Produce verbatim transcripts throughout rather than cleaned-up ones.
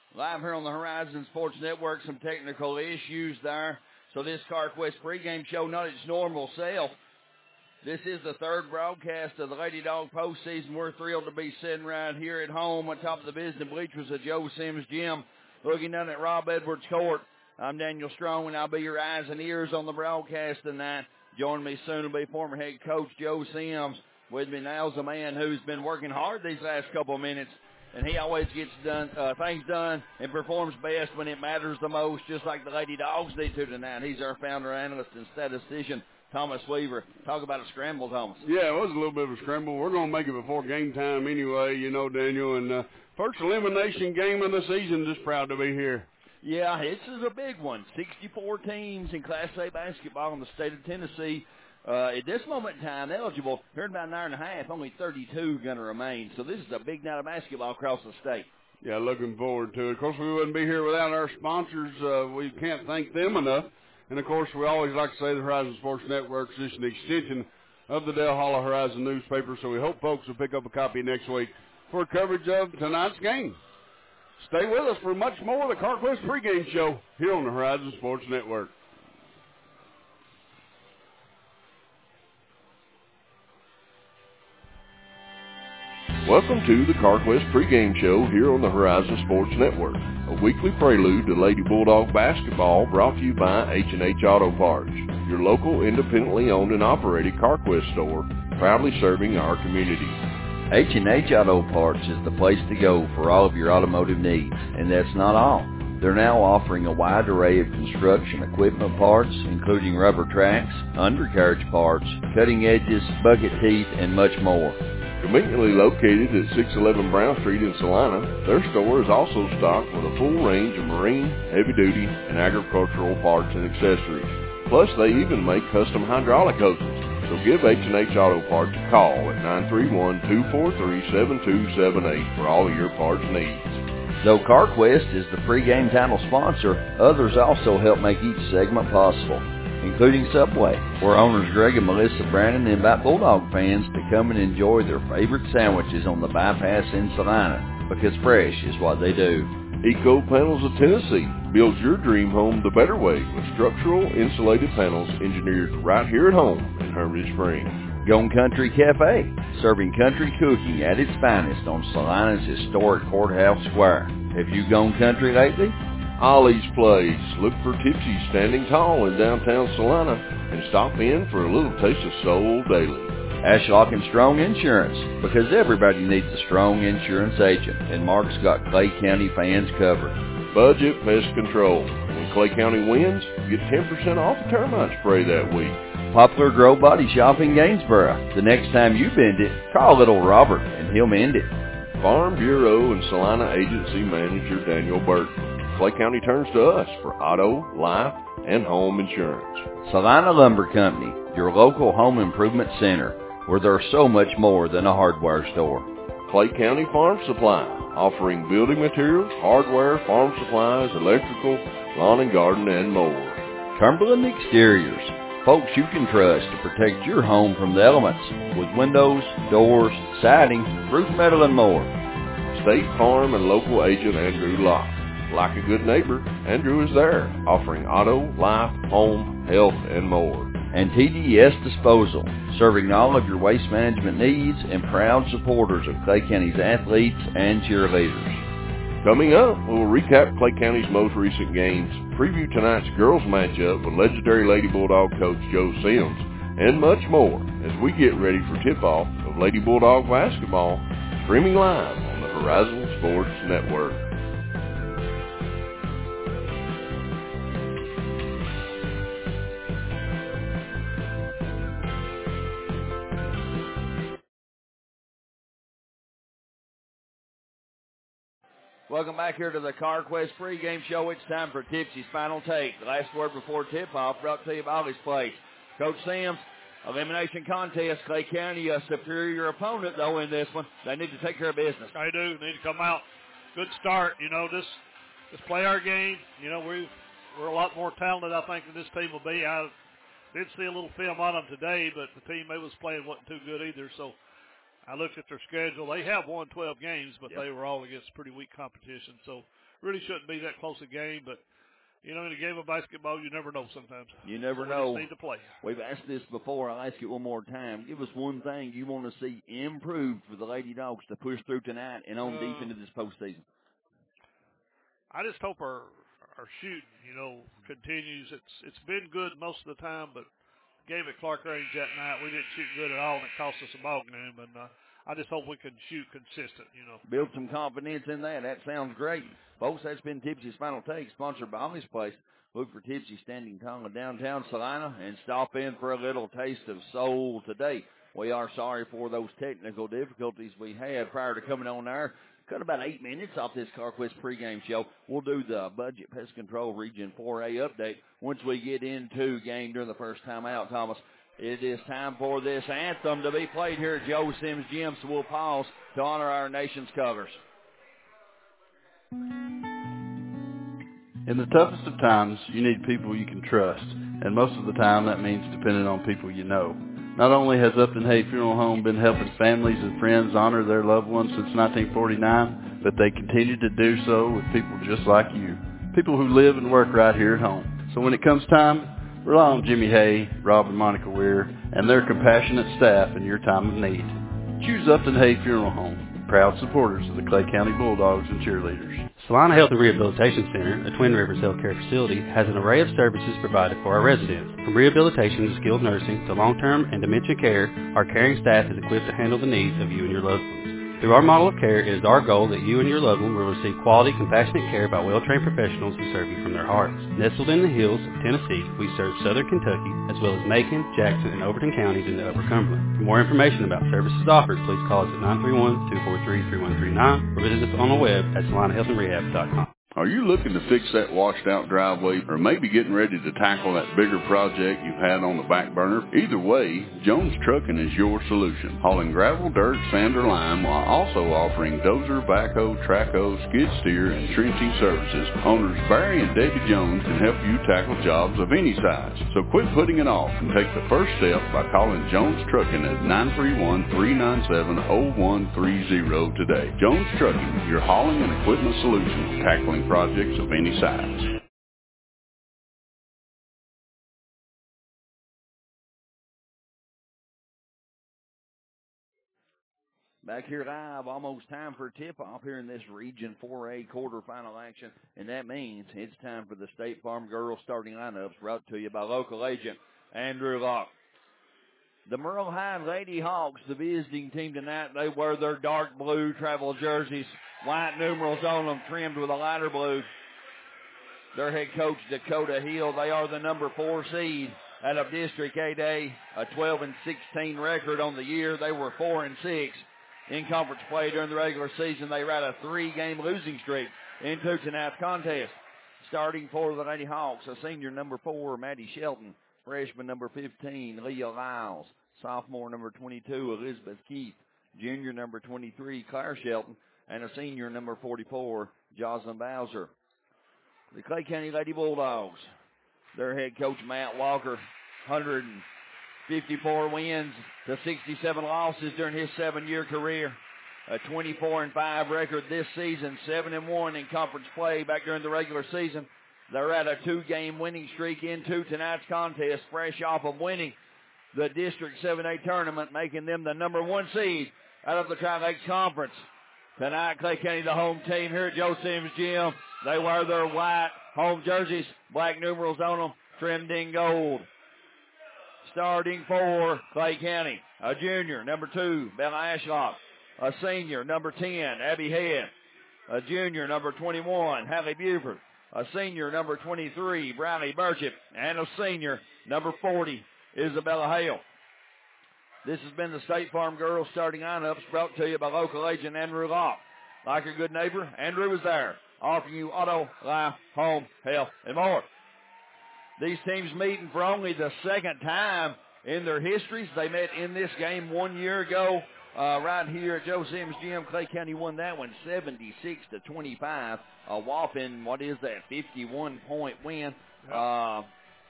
Live here on the Horizon Sports Network, some technical issues there. So this CarQuest pregame show, not its normal self. This is the third broadcast of the Lady Dog postseason. We're thrilled to be sitting right here at home on top of the business bleachers at Joe Sims Gym, looking down at Rob Edwards Court. I'm Daniel Strong, and I'll be your eyes and ears on the broadcast tonight. Joining me soon will be former head coach Joe Sims. With me now is a man who's been working hard these last couple of minutes, and he always gets done uh, things done and performs best when it matters the most, just like the Lady Dogs need to tonight. He's our founder, analyst, and statistician, Thomas Weaver. Talk about a scramble, Thomas. Yeah, it was a little bit of a scramble. We're going to make it before game time anyway, you know, Daniel. And uh, first elimination game of the season. Just proud to be here. Yeah, this is a big one. sixty-four teams in Class A basketball in the state of Tennessee. Uh, at this moment in time, eligible, here in about an hour and a half, only thirty-two going to remain. So this is a big night of basketball across the state. Yeah, looking forward to it. Of course, we wouldn't be here without our sponsors. Uh, we can't thank them enough. And, of course, we always like to say the Horizon Sports Network is just an extension of the Dale Hollow Horizon newspaper. So we hope folks will pick up a copy next week for coverage of tonight's game. Stay with us for much more of the CarQuest pregame show here on the Horizon Sports Network. Welcome to the CarQuest pregame show here on the Horizon Sports Network, a weekly prelude to Lady Bulldog basketball brought to you by H and H Auto Parts, your local independently owned and operated CarQuest store, proudly serving our community. H and H Auto Parts is the place to go for all of your automotive needs, and that's not all. They're now offering a wide array of construction equipment parts, including rubber tracks, undercarriage parts, cutting edges, bucket teeth, and much more. Conveniently located at six eleven Brown Street in Salina, their store is also stocked with a full range of marine, heavy-duty, and agricultural parts and accessories. Plus, they even make custom hydraulic hoses. So give H and H Auto Parts a call at nine three one, two four three, seven two seven eight for all of your parts needs. Though CarQuest is the pregame title sponsor, others also help make each segment possible, including Subway, where owners Greg and Melissa Brandon invite Bulldog fans to come and enjoy their favorite sandwiches on the bypass in Salina, because fresh is what they do. Eco Panels of Tennessee builds your dream home the better way with structural insulated panels engineered right here at home in Hermitage Springs. Gone Country Cafe, serving country cooking at its finest on Salina's historic Courthouse Square. Have you gone country lately? Ollie's Place. Look for Tipsy's standing tall in downtown Salina and stop in for a little taste of soul daily. Ashlock and Strong Insurance, because everybody needs a strong insurance agent, and Mark's got Clay County fans covered. Budget Pest Control. When Clay County wins, get ten percent off the termite spray that week. Poplar Grove Body Shop in Gainsboro. The next time you bend it, call little Robert, and he'll mend it. Farm Bureau and Salina Agency Manager Daniel Burton. Clay County turns to us for auto, life, and home insurance. Salina Lumber Company, your local home improvement center, where there's so much more than a hardware store. Clay County Farm Supply, offering building materials, hardware, farm supplies, electrical, lawn and garden, and more. Cumberland Exteriors, folks you can trust to protect your home from the elements with windows, doors, siding, roof metal, and more. State Farm and local agent Andrew Locke. Like a good neighbor, Andrew is there, offering auto, life, home, health, and more. And T D S Disposal, serving all of your waste management needs and proud supporters of Clay County's athletes and cheerleaders. Coming up, we'll recap Clay County's most recent games, preview tonight's girls matchup with legendary Lady Bulldog coach Joe Sims, and much more as we get ready for tip-off of Lady Bulldog basketball, streaming live on the Horizon Sports Network. Welcome back here to the CarQuest pregame show. It's time for Tipsy's Final Take. The last word before tip-off brought to you by Ollie's Place. Coach Sims, elimination contest. Clay County, a superior opponent, though, in this one. They need to take care of business. They do. Need to come out. Good start. You know, just, just play our game. You know, we, we're a lot more talented, I think, than this team will be. I did see a little film on them today, but the team they was playing wasn't too good either, so I looked at their schedule. They have won twelve games, but yep. They were all against pretty weak competition. So really shouldn't be that close a game, but you know, in a game of basketball, you never know sometimes. You never so know. We just need to play. We've asked this before. I'll ask it one more time. Give us one thing you want to see improved for the Lady Dogs to push through tonight and on uh, deep into this postseason. I just hope our our shooting, you know, continues. It's it's been good most of the time, but the game at Clark Range that night, we didn't shoot good at all, and it cost us a ball game. And uh, I just hope we can shoot consistent, you know. Build some confidence in that. That sounds great. Folks, that's been Tipsy's Final Take, sponsored by Ollie's Place. Look for Tipsy standing tall in downtown Salina and stop in for a little taste of soul today. We are sorry for those technical difficulties we had prior to coming on there. Cut about eight minutes off this CarQuest pregame show. We'll do the Budget Pest Control Region four A update once we get into game during the first time out, Thomas. It is time for this anthem to be played here at Joe Sims Gym, so we'll pause to honor our nation's colors. In the toughest of times, you need people you can trust, and most of the time that means depending on people you know. Not only has Upton Hay Funeral Home been helping families and friends honor their loved ones since nineteen forty-nine, but they continue to do so with people just like you, people who live and work right here at home. So when it comes time, rely on Jimmy Hay, Rob and Monica Weir, and their compassionate staff in your time of need. Choose Upton Hay Funeral Home, proud supporters of the Clay County Bulldogs and cheerleaders. Salina Health and Rehabilitation Center, a Twin Rivers healthcare facility, has an array of services provided for our residents. From rehabilitation to skilled nursing to long-term and dementia care, our caring staff is equipped to handle the needs of you and your loved ones. Through our model of care, it is our goal that you and your loved one will receive quality, compassionate care by well-trained professionals who serve you from their hearts. Nestled in the hills of Tennessee, we serve southern Kentucky, as well as Macon, Jackson, and Overton counties in the Upper Cumberland. For more information about services offered, please call us at nine three one, two four three, three one three nine or visit us on the web at salina health and rehab dot com. Are you looking to fix that washed-out driveway, or maybe getting ready to tackle that bigger project you've had on the back burner? Either way, Jones Trucking is your solution. Hauling gravel, dirt, sand, or lime, while also offering dozer, backhoe, trackhoe, skid steer, and trenching services. Owners Barry and Debbie Jones can help you tackle jobs of any size. So quit putting it off and take the first step by calling Jones Trucking at nine three one, three nine seven, zero one three zero today. Jones Trucking, your hauling and equipment solution, tackling projects of any size. Back here live, almost time for tip-off here in this Region four A quarterfinal action, and that means it's time for the State Farm Girls starting lineups brought to you by local agent Andrew Locke. The Merle High Lady Hawks, the visiting team tonight, they wear their dark blue travel jerseys, white numerals on them, trimmed with a lighter blue. Their head coach, Dakota Hill, they are the number four seed out of District eight A, a twelve and sixteen record on the year. They were four and six in conference play during the regular season. They ran a three-game losing streak into tonight's contest. Starting for the Lady Hawks, a senior number four, Maddie Shelton, freshman number fifteen, Leah Lyles, sophomore number twenty-two, Elizabeth Keith, junior number twenty-three, Claire Shelton, and a senior number forty-four, Jocelyn Bowser. The Clay County Lady Bulldogs, their head coach, Matt Walker, one hundred fifty-four wins to sixty-seven losses during his seven-year career. A twenty-four and five record this season, seven and one in conference play back during the regular season. They're at a two-game winning streak into tonight's contest, fresh off of winning the District seven A tournament, making them the number one seed out of the Tri-Lakes Conference. Tonight, Clay County, the home team here at Joe Sims Gym. They wear their white home jerseys, black numerals on them, trimmed in gold. Starting for Clay County, a junior, number two, Bella Ashlock. A senior, number ten, Abby Head. A junior, number twenty-one, Hallie Buford. A senior, number twenty-three, Bradley Burchett. And a senior, number forty, Isabella Hale. This has been the State Farm Girls starting lineups brought to you by local agent Andrew Locke. Like a good neighbor, Andrew is there, offering you auto, life, home, health, and more. These teams meeting for only the second time in their histories. They met in this game one year ago uh, right here at Joe Sims Gym. Clay County won that one seventy-six to twenty-five. A whopping, what is that, fifty-one point win. Yep. Uh,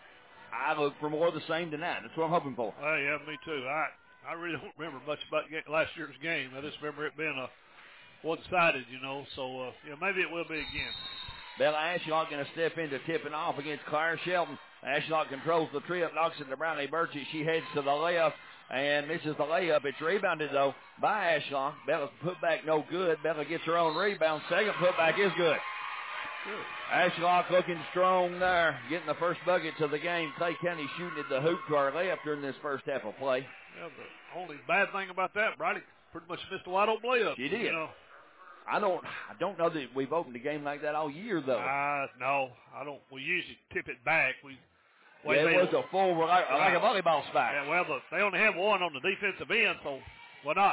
I look for more of the same tonight. That's what I'm hoping for. Well, yeah, me too. I I really don't remember much about last year's game. I just remember it being a one-sided, you know. So, uh, yeah, maybe it will be again. Bella Ashlock going to step into tipping off against Claire Shelton. Ashlock controls the trip, knocks it to Brownie Burchett. She heads to the left and misses the layup. It's rebounded, though, by Ashlock. Bella's putback no good. Bella gets her own rebound. Second putback is good. Good. Ashlock looking strong there, getting the first buckets of the game. Clay County shooting at the hoop to our left during this first half of play. Yeah, the only bad thing about that, Bridie pretty much missed a wide open layup. She did. You know. I don't I don't know that we've opened a game like that all year, though. Uh, no, I don't. We usually tip it back. We yeah, it was a full, like, like a volleyball spike. Yeah, well, but they only have one on the defensive end, so why not?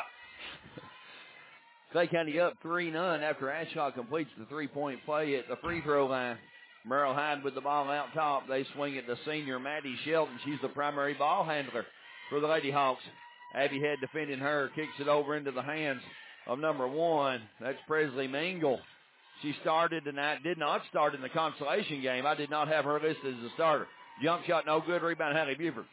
Clay County up three none after Ashlock completes the three-point play at the free throw line. Merle Hyde with the ball out top. They swing it to senior Maddie Shelton. She's the primary ball handler for the Lady Hawks. Abby Head defending her, kicks it over into the hands of number one. That's Presley Mingle. She started tonight, did not start in the consolation game. I did not have her listed as a starter. Jump shot, no good. Rebound, Hallie Buford.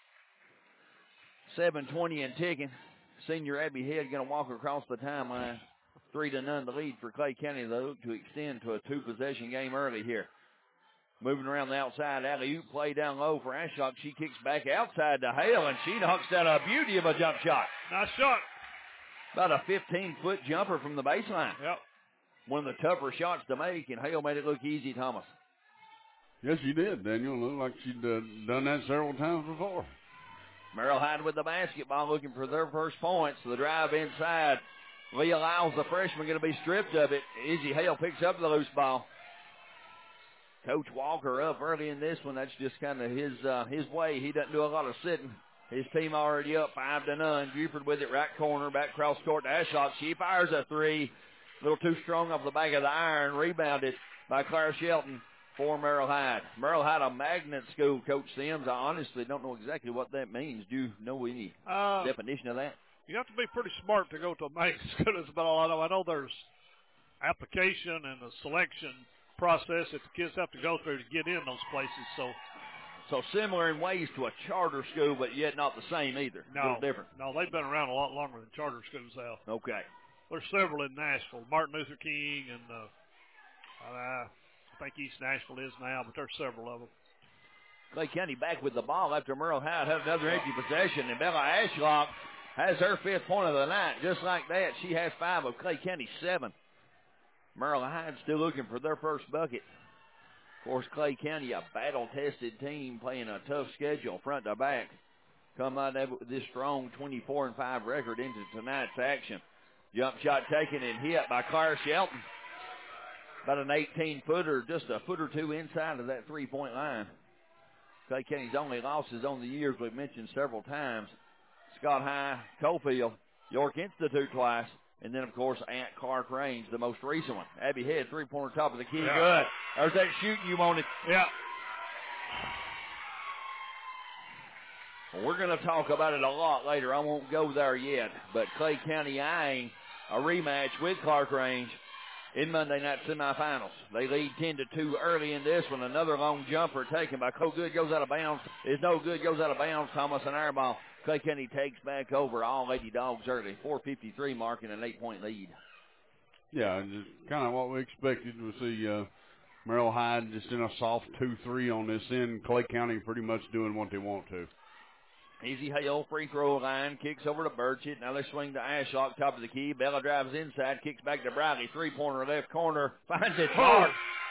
seven twenty and ticking. Senior Abby Head going to walk across the timeline. Three to none the lead for Clay County. They look to extend to a two-possession game early here. Moving around the outside, alley-oop play down low for Ashlock. She kicks back outside to Hale, and she knocks down a beauty of a jump shot. Nice shot. About a fifteen-foot jumper from the baseline. Yep. One of the tougher shots to make, and Hale made it look easy, Thomas. Yes, she did, Daniel. It looked like she'd uh, done that several times before. Merrill Hyde with the basketball, looking for their first points. The drive inside. Leah Lyles, the freshman, going to be stripped of it. Izzy Hale picks up the loose ball. Coach Walker up early in this one. That's just kind of his uh, his way. He doesn't do a lot of sitting. His team already up five to none. Buford with it, right corner, back cross court to Ashlock. She fires a three. A little too strong off the back of the iron. Rebounded by Claire Shelton for Merrill Hyde. Merrill Hyde, a magnet school, Coach Sims. I honestly don't know exactly what that means. Do you know any uh, definition of that? You have to be pretty smart to go to a magnet school. That's about all I know. I know there's application and a selection process that the kids have to go through to get in those places. So, so similar in ways to a charter school, but yet not the same either. No, a little different. No, they've been around a lot longer than charter schools have. Okay. There's several in Nashville. Martin Luther King and uh, uh, I think East Nashville is now, but there's several of them. Clay County back with the ball after Merle Hyde had another empty possession, and Bella Ashlock has her fifth point of the night. Just like that, she has five of Clay County seven. Merle Hyde still looking for their first bucket. Of course, Clay County, a battle-tested team playing a tough schedule front to back. Come out with this strong twenty-four and five record into tonight's action. Jump shot taken and hit by Claire Shelton. About an eighteen-footer, just a foot or two inside of that three-point line. Clay County's only losses on the year, as we've mentioned several times. Scott High, Coalfield, York Institute twice, and then, of course, Ant Clark Range, the most recent one. Abby Head, three-pointer top of the key. Yeah. Good. There's that shooting you wanted. Yeah. Well, we're going to talk about it a lot later. I won't go there yet. But Clay County eyeing a rematch with Clark Range in Monday night semifinals. They lead ten to two early in this one. Another long jumper taken by Cole Good, goes out of bounds. Is no good, goes out of bounds. Thomas, an air ball. Clay County takes back over all Lady Dogs early. four fifty-three marking an eight-point lead. Yeah, just kind of what we expected. We see uh, Merrill Hyde just in a soft two three on this end. Clay County pretty much doing what they want to. Easy Hale, free throw line, kicks over to Burchett. Now they swing to Ashlock, top of the key. Bella drives inside, kicks back to Bradley. Three-pointer left corner, finds it hard.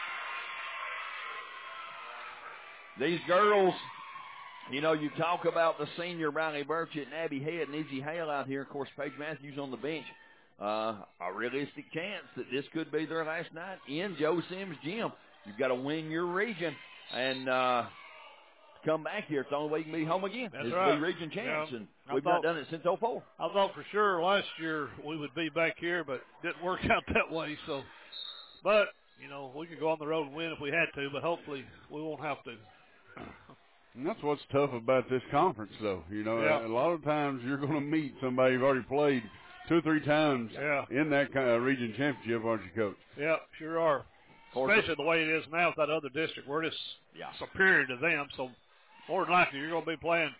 These girls, you know, you talk about the senior Bradley Burchett and Abby Head and Izzy Hale out here. Of course, Paige Matthews on the bench. Uh, a realistic chance that this could be their last night in Joe Sims' gym. You've got to win your region and uh, come back here. It's the only way you can be home again. That's is right. the region champs, yeah. and I we've thought, not done it since oh four. I thought for sure last year we would be back here, but didn't work out that way. So, but you know, we could go on the road and win if we had to, but hopefully we won't have to. And that's what's tough about this conference, though. You know, yeah. a, a lot of times you're going to meet somebody you've already played two or three times yeah. in that kind of region championship, aren't you, Coach? Yeah, sure are. Especially the way it is now with that other district. We're just yeah. superior to them, so more than likely you're going to be playing,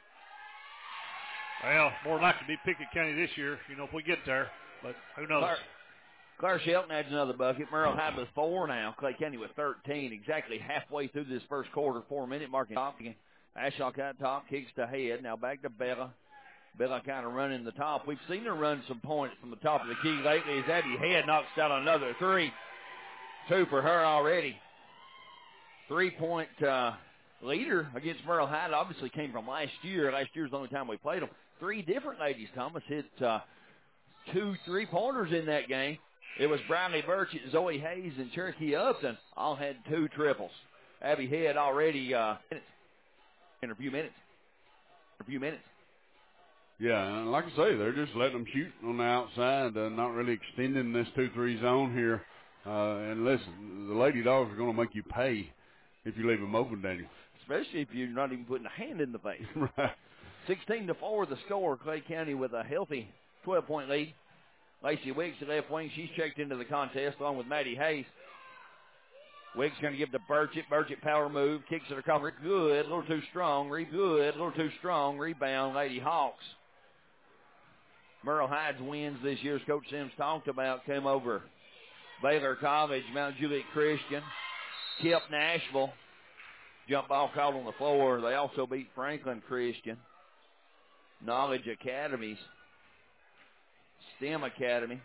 well, more than likely to be Pickett County this year, you know, if we get there. But who knows? Claire, Claire Shelton adds another bucket. Merle Hyde with four now. Clay County with thirteen. Exactly halfway through this first quarter, four-minute marking. Ashlock out top, kicks to head. Now back to Bella. Bella kind of running the top. We've seen her run some points from the top of the key lately as Abby Head knocks down another three. Two for her already. Three-point uh, leader against Merle Hyde obviously came from last year. Last year's the only time we played them. Three different ladies, Thomas, hit uh, two three-pointers in that game. It was Bradley Burchett, Zoe Hayes, and Cherokee Upton all had two triples. Abby Head already uh, in a few minutes. A few minutes. Yeah, and like I say, they're just letting them shoot on the outside, uh, not really extending this two three zone here. Uh, and listen, the Lady Dogs are going to make you pay if you leave them open, Daniel. Especially if you're not even putting a hand in the face. Right. sixteen to four the score. Clay County with a healthy twelve-point lead. Lacey Wiggs at left wing. She's checked into the contest along with Maddie Hayes. Wiggs going to give to Burchett. Burchett power move. Kicks it across. Good. A little too strong. Re good. A little too strong. Rebound. Lady Hawks. Merle Hyde's wins this year, as Coach Sims talked about, came over Baylor College, Mount Juliet Christian, Kip Nashville. Jump ball called on the floor. They also beat Franklin Christian, Knowledge Academies, STEM Academy,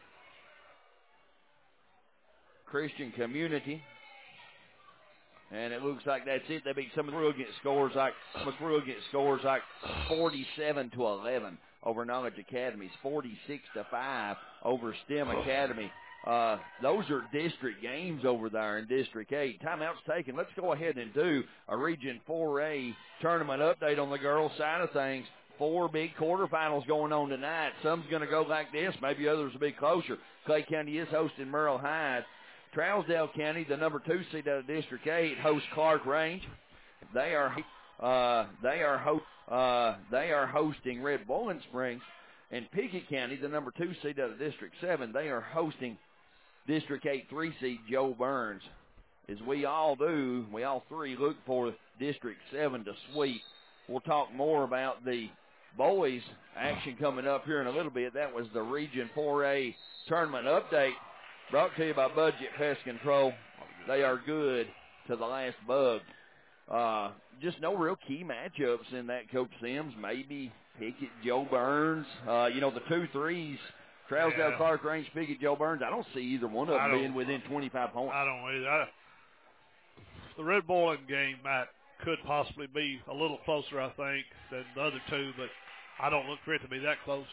Christian Community. And it looks like that's it. They beat some of the brilliant scores like some brilliant scores like forty-seven to eleven over Knowledge Academies, forty-six to five over STEM Academy. Uh, those are district games over there in District eight. Timeout's taken. Let's go ahead and do a Region four A tournament update on the girls' side of things. Four big quarterfinals going on tonight. Some's going to go like this. Maybe others will be closer. Clay County is hosting Merle Hyde. Trousdale County, the number two seed out of District eight, hosts Clark Range. They are uh, they are ho- uh, they are hosting Red Bowling Springs. And Pickett County, the number two seed out of District seven, they are hosting District eight three seed Joe Burns. As we all do, we all three look for District seven to sweep. We'll talk more about the boys action coming up here in a little bit. That was the Region four A tournament update. Brought to you by Budget Pest Control. They are good to the last bug. Uh, just no real key matchups in that, Coach Sims. Maybe Pickett, Joe Burns. Uh, you know, the two threes, Trousdale, yeah. Clark Range, Pickett, Joe Burns. I don't see either one of them being within twenty-five points. I don't either. I, the Red Bowling game, Matt, could possibly be a little closer, I think, than the other two, but I don't look for it to be that close.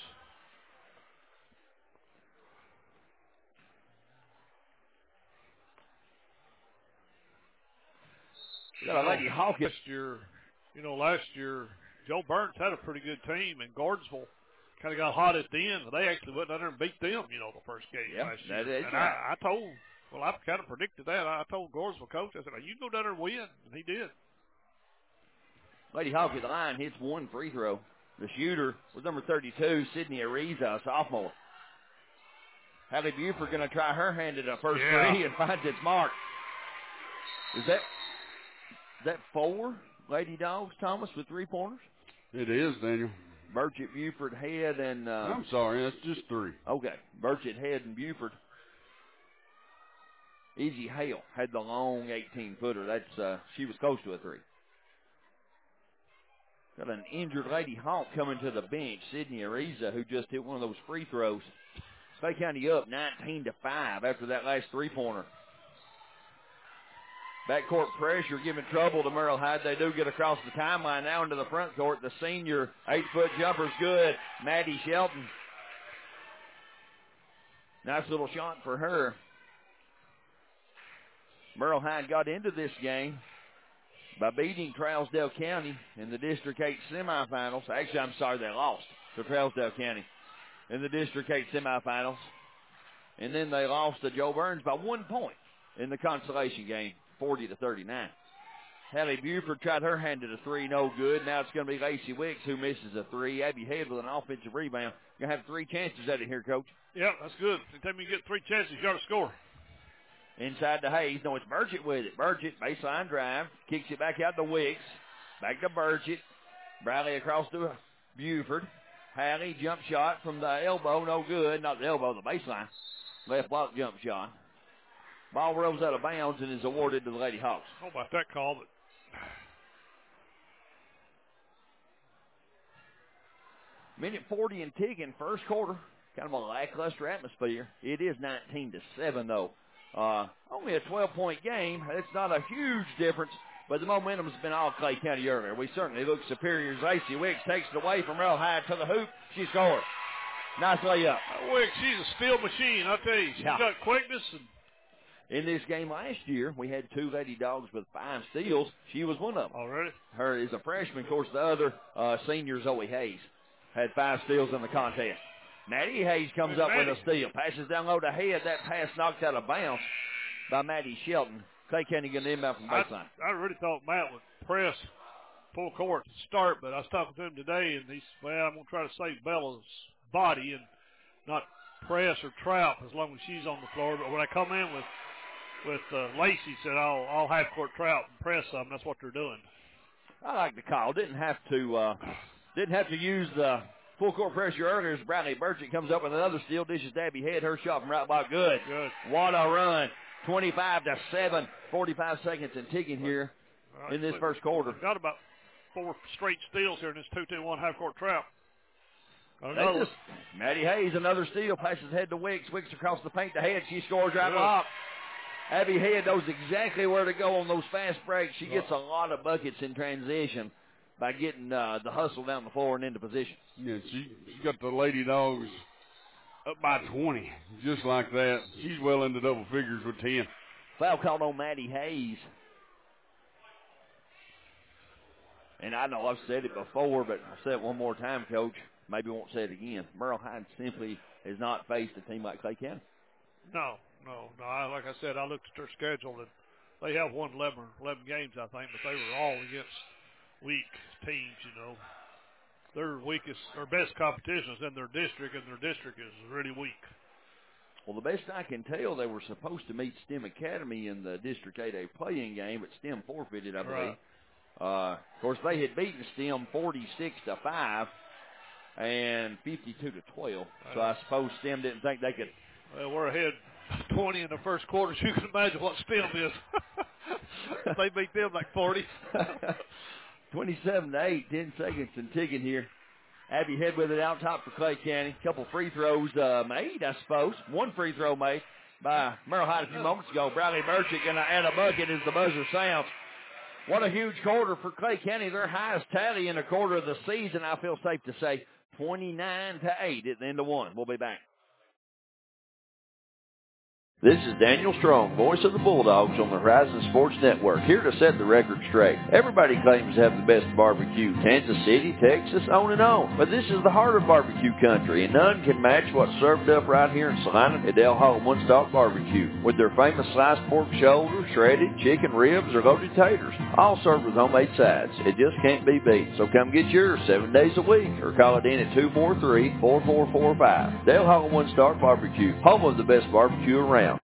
Got a Lady Hawkins. Last year, you know, last year, Joe Burns had a pretty good team, and Gordonsville kind of got hot at the end. They actually went down there and beat them, you know, the first game yep, last year. That is and right. I, I told, well, I kind of predicted that. I told Gordonsville coach, I said, you go down there and win, and he did. Lady Hawk at the line hits one free throw. The shooter was number thirty-two, Sydney Ariza, a sophomore. Hallie Buford going to try her hand at a first yeah. three and finds its mark. Is that is that four Lady Dogs, Thomas, with three pointers? It is, Daniel. Burchett, Buford, Head, and uh, I'm sorry, that's just three. Okay, Burchett, Head, and Buford. Izzy Hale had the long eighteen-footer. That's uh, she was close to a three. Got an injured Lady Hawk coming to the bench, Sydney Ariza, who just hit one of those free throws. Clay County up nineteen to five after that last three-pointer. Backcourt pressure giving trouble to Merle Hyde. They do get across the timeline now into the front court. The senior eight-foot jumper's good. Maddie Shelton. Nice little shot for her. Merle Hyde got into this game by beating Trousdale County in the District eight semifinals. Actually, I'm sorry, they lost to Trousdale County in the District eight semifinals. And then they lost to Joe Burns by one point in the consolation game, forty to thirty-nine. Hallie Buford tried her hand at a three, no good. Now it's going to be Lacey Wicks who misses a three. Abby Head with an offensive rebound. You're going to have three chances at it here, Coach. Yeah, that's good. Anytime you get three chances, you got to score. Inside to Hayes. No, it's Burchett with it. Burchett, baseline drive. Kicks it back out to Wicks. Back to Burchett. Bradley across to Buford. Hallie, jump shot from the elbow. No good. Not the elbow, the baseline. Left block jump shot. Ball rolls out of bounds and is awarded to the Lady Hawks. How about that call? But minute forty and ticking, first quarter. Kind of a lackluster atmosphere. It is nineteen to seven, though. Uh, only a twelve-point game. It's not a huge difference, but the momentum's been all Clay County earlier. We certainly look superior as Lacey Wicks takes it away from Merle Hyde to the hoop. She scored. Nice layup. Wicks, she's a steel machine, I'll tell you. She's Yeah. got quickness. And in this game last year, we had two Lady Dogs with five steals. She was one of them. already. Her is a freshman. Of course, the other uh, senior, Zoe Hayes, had five steals in the contest. Maddie Hayes comes up with a steal. Passes down low to Head. That pass knocked out of bounds by Maddie Shelton. Clay County getting the inbound from baseline. I, I really thought Matt would press full court to start, but I was talking to him today, and he said, well, I'm going to try to save Bella's body and not press or trap as long as she's on the floor. But when I come in with with uh, Lacey, said, I'll, I'll half-court trap and press some. That's what they're doing. I like the call. Didn't have to uh, didn't have to use the full court pressure earlier as Bradley Burchett comes up with another steal. Dishes to Abby Head. Her shot from right block. Good. Good. What a run. twenty-five to seven. forty-five seconds and ticking here Right, in this but first quarter. we've got about four straight steals here in this two two one half-court trap. They just, Maddie Hayes, another steal. Passes head to Wicks. Wicks across the paint to Head. She scores right block. Abby Head knows exactly where to go on those fast breaks. She gets a lot of buckets in transition by getting uh, the hustle down the floor and into position. Yeah, she, she got the Lady Dogs up by twenty, just like that. She's well into double figures with ten. Foul called on Maddie Hayes. And I know I've said it before, but I'll say it one more time, Coach. Maybe won't say it again. Merle Hyde simply has not faced a team like Clay County. No, no, no. I, like I said, I looked at their schedule, and they have won eleven, eleven games, I think, but they were all against weak teams, you know. Their weakest, or best competition is in their district, and their district is really weak. Well, the best I can tell, they were supposed to meet STEM Academy in the District eight A playing game, but STEM forfeited, I believe. Right. Uh, of course, they had beaten STEM forty-six to five and fifty-two to twelve. So I suppose STEM didn't think they could. Well, we're ahead twenty in the first quarter. So you can imagine what STEM is. They beat them like forty. twenty-seven to eight, ten seconds and ticking here. Abby Head with it out top for Clay County. Couple free throws uh, made, I suppose. One free throw made by Merle Hyde a few moments ago. Bradley Burchett going to add a bucket as the buzzer sounds. What a huge quarter for Clay County. Their highest tally in a quarter of the season, I feel safe to say. twenty-nine to eight at the end of one. We'll be back. This is Daniel Strong, voice of the Bulldogs on the Horizon Sports Network, here to set the record straight. Everybody claims to have the best barbecue, Kansas City, Texas, on and on. But this is the heart of barbecue country, and none can match what's served up right here in Salina at Dale Hall One Stop Barbecue, with their famous sliced pork shoulder, shredded chicken ribs, or loaded taters, all served with homemade sides. It just can't be beat. So come get yours seven days a week, or call it in at two four three, four four four five. Dale Hall One Stop Barbecue, home of the best barbecue around.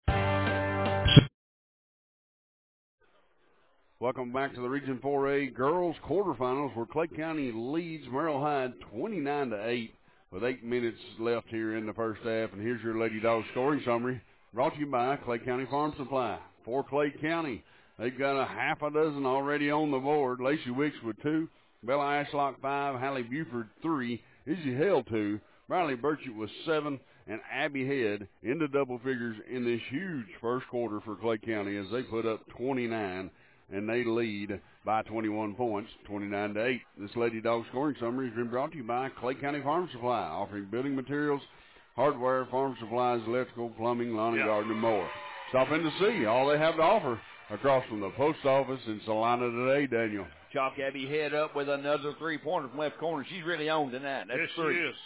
Welcome back to the Region four A girls quarterfinals, where Clay County leads Merle Hyde twenty-nine to eight with eight minutes left here in the first half. And here's your Lady Dogs scoring summary, brought to you by Clay County Farm Supply. For Clay County, they've got a half a dozen already on the board. Lacey Wicks with two, Bella Ashlock five, Hallie Buford three, Izzy Hale two, Bradley Burchett with seven, and Abby Head into double figures in this huge first quarter for Clay County as they put up twenty-nine, and they lead by twenty-one points, twenty-nine to eight. This Lady Dog scoring summary has been brought to you by Clay County Farm Supply, offering building materials, hardware, farm supplies, electrical, plumbing, lawn and yeah. garden, and more. Stop in to see all they have to offer across from the post office in Salina today, Daniel. Chalk Abby Head up with another three-pointer from left corner. She's really on tonight. That's yes, three. she is.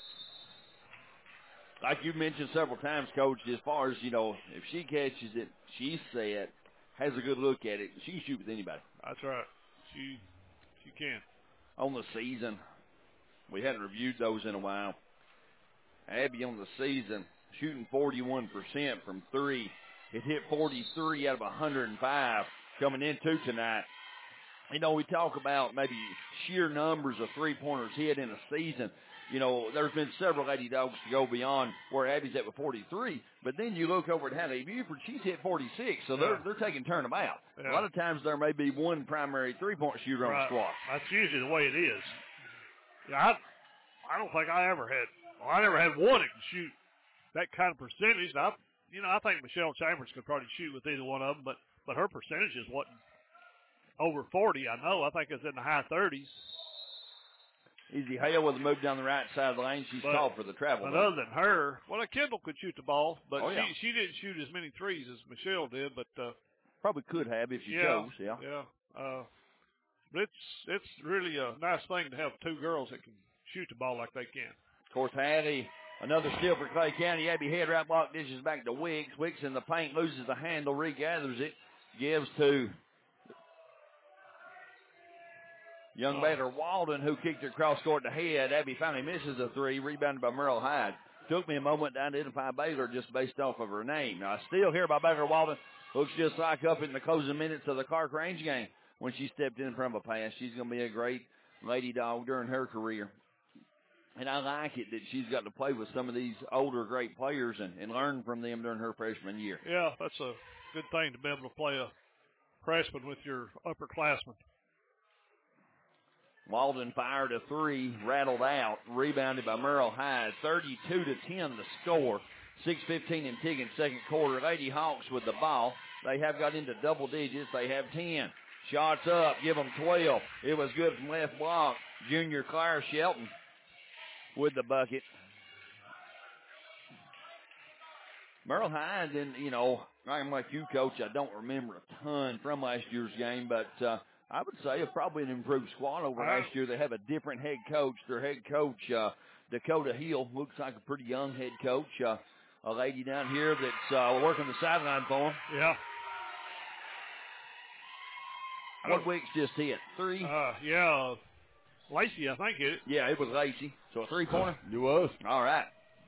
Like you mentioned several times, Coach, as far as, you know, if she catches it, she's set, has a good look at it, she can shoot with anybody. That's right. She she can. On the season, we hadn't reviewed those in a while. Abby on the season shooting forty-one percent from three. It hit forty-three out of one hundred five coming into tonight. You know, we talk about maybe sheer numbers of three-pointers hit in a season. you know, there's been several Lady Dogs to go beyond where Abby's at with forty-three. But then you look over at Hallie Buford, she's hit forty-six, so they're, yeah. they're taking turnabout. Yeah. A lot of times there may be one primary three-point shooter right. on the squad. That's usually the way it is. Yeah, I, I don't think I ever had, well, I never had one that could shoot that kind of percentage. I, you know, I think Michelle Chambers could probably shoot with either one of them, but, but her percentages wasn't over forty, I know. I think it's in the high thirties. Easy Hale with a move down the right side of the lane. She's but, called for the travel. But other than her, well, Kendall could shoot the ball, but oh, yeah. she she didn't shoot as many threes as Michelle did. But uh, probably could have if you yeah, chose. Yeah, yeah. Uh, but it's it's really a nice thing to have two girls that can shoot the ball like they can. Of course, Hattie, another steal for Clay County. Abby head right block dishes back to Wicks. Wicks in the paint, loses the handle, regathers it, gives to young Baylor Walden, who kicked it across court to head. Abby finally misses a three, rebounded by Merle Hyde. Took me a moment to identify Baylor just based off of her name. Now, still here by Baylor Walden. Looks just like up in the closing minutes of the Clark Range game when she stepped in from a pass. She's going to be a great Lady Dog during her career. And I like it that she's got to play with some of these older great players and, and learn from them during her freshman year. Yeah, that's a good thing to be able to play a freshman with your upperclassmen. Walden fired a three, rattled out, rebounded by Merle Hyde. thirty-two to ten the score. six fifteen in Tiggins second quarter. Lady Hawks with the ball. They have got into double digits. They have ten. Shots up, give them twelve. It was good from left block. Junior Claire Shelton with the bucket. Merle Hyde, then, you know, I'm like you, Coach. I don't remember a ton from last year's game, but uh, I would say it's probably an improved squad over last year. They have a different head coach. Their head coach, uh, Dakota Hill, looks like a pretty young head coach. Uh, a lady down here that's uh, working the sideline for him. Yeah. What Wicks just hit? Three? Uh, yeah. Lacey, I think, hit it. Yeah, it was Lacey. So a three-pointer? It was. All right.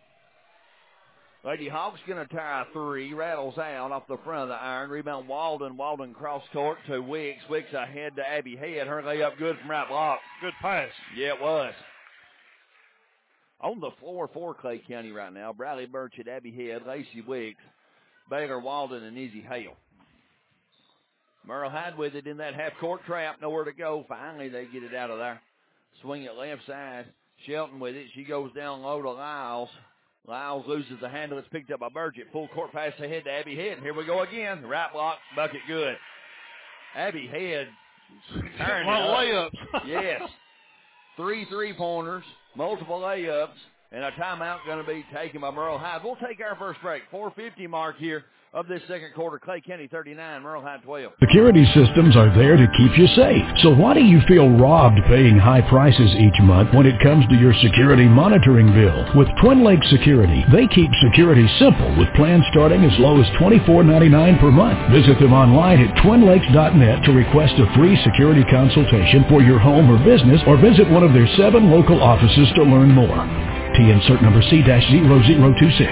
Lady Hawks going to tie a three. Rattles out off the front of the iron. Rebound Walden. Walden cross court to Wicks. Wicks ahead to Abby Head. Her layup good from right block. Good pass. Yeah, it was. On the floor for Clay County right now, Bradley Burchett, Abby Head, Lacey Wicks, Baylor Walden, and Izzy Hale. Merle Hyde with it in that half-court trap. Nowhere to go. Finally, they get it out of there. Swing it left side. Shelton with it. She goes down low to Lyles. Lyles loses the handle. It's picked up by Burgett. Full court pass ahead to Abby Head. Here we go again. The right block. Bucket good. Abby Head. A lot of layups. Yes. Three three-pointers. Multiple layups. And a timeout going to be taken by Merle Hyde. We'll take our first break. four fifty mark here of this second quarter. Clay County thirty-nine, Merle Hyde twelve. Security systems are there to keep you safe. So why do you feel robbed paying high prices each month when it comes to your security monitoring bill? With Twin Lakes Security, they keep security simple with plans starting as low as twenty-four ninety-nine per month. Visit them online at twin lakes dot net to request a free security consultation for your home or business, or visit one of their seven local offices to learn more. T N cert number C zero zero two six.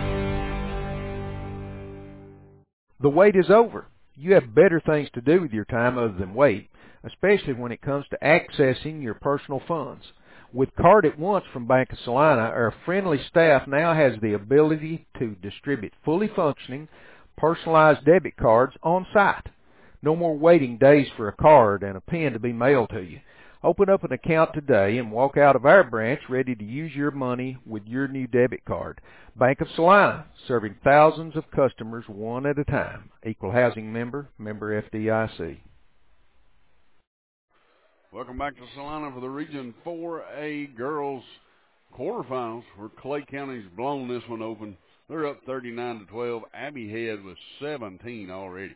The wait is over. You have better things to do with your time other than wait, especially when it comes to accessing your personal funds. With Card at Once from Bank of Salina, our friendly staff now has the ability to distribute fully functioning, personalized debit cards on site. No more waiting days for a card and a pen to be mailed to you. Open up an account today and walk out of our branch ready to use your money with your new debit card. Bank of Salina, serving thousands of customers one at a time. Equal housing member, member F D I C. Welcome back to Salina for the Region four A girls quarterfinals, where Clay County's blown this one open. They're up thirty-nine to twelve. Abby Head with seventeen already.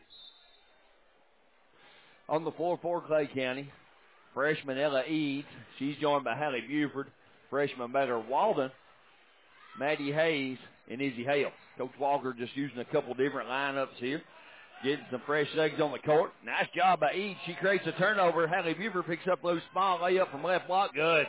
On the floor for Clay County, freshman Ella Eads. She's joined by Hallie Buford. Freshman Baylor Walden, Maddie Hayes, and Izzy Hale. Coach Walker just using a couple different lineups here. Getting some fresh legs on the court. Nice job by Eads. She creates a turnover. Hallie Buford picks up loose ball. Layup from left block. Good.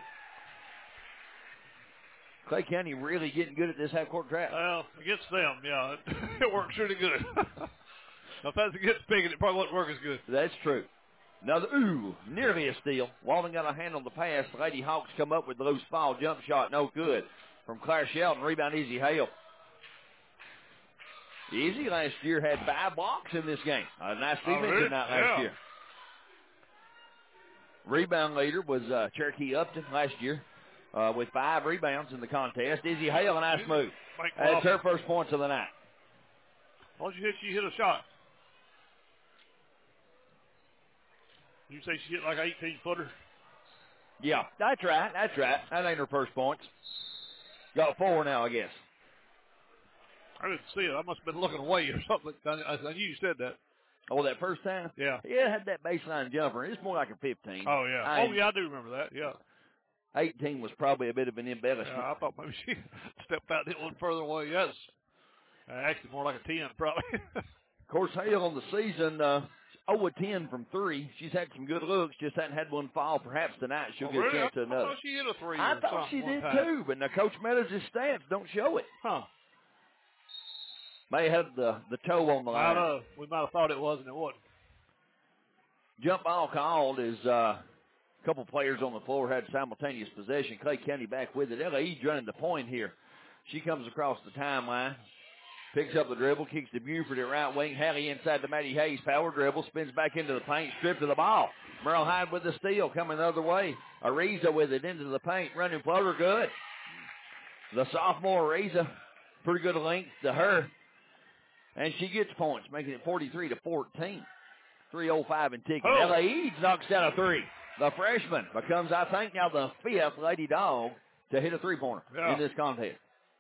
Clay County really getting good at this half-court trap. Well, against them, yeah. It, it works really good. Now, if that's against Pickett, it probably wouldn't work as good. That's true. Another, ooh, nearly a steal. Walden got a hand on the pass. The Lady Hawks come up with the loose ball. Jump shot, no good. From Claire Shelton, rebound Izzy Hale. Izzy last year had five blocks in this game. A nice defense oh, really? in that last yeah. year. Rebound leader was uh, Cherokee Upton last year uh, with five rebounds in the contest. Izzy Hale, a nice move. That's her first points of the night. Once you hit, she hit a shot. You say she hit like an eighteen-footer? Yeah, that's right. That's right. That ain't her first points. Got four now, I guess. I didn't see it. I must have been looking away or something. I, I knew you said that. Oh, that first time? Yeah. Yeah, it had that baseline jumper. It's more like a fifteen. Oh, yeah. I, oh, yeah, I do remember that, yeah. eighteen was probably a bit of an embellishment. Yeah, I thought maybe she stepped out and hit one further away. Yes. Uh, actually, more like a ten, probably. Of course, Hale on the season, uh, oh of ten from three. She's had some good looks, just hadn't had one fall. Perhaps tonight she'll oh, get really? a chance to I, another. I thought she hit a three. I thought she did time. too, but now Coach Meadows' stats don't show it. Huh. May have the, the toe on the line. I know. We might have thought it was, and it wasn't. Jump ball called as uh, a couple players on the floor had simultaneous possession. Clay County back with it. Ella Eads running the point here. She comes across the timeline, picks up the dribble, kicks to Buford at right wing. Hallie inside to Maddie Hayes. Power dribble, spins back into the paint, stripped of the ball. Merle Hyde with the steal, coming the other way. Ariza with it into the paint, running floater good. The sophomore Ariza, pretty good length to her. And she gets points, making it forty-three to fourteen. three oh five and ticking. Oh. Ella Eads knocks down a three. The freshman becomes, I think, now the fifth Lady Dog to hit a three-pointer yeah. in this contest.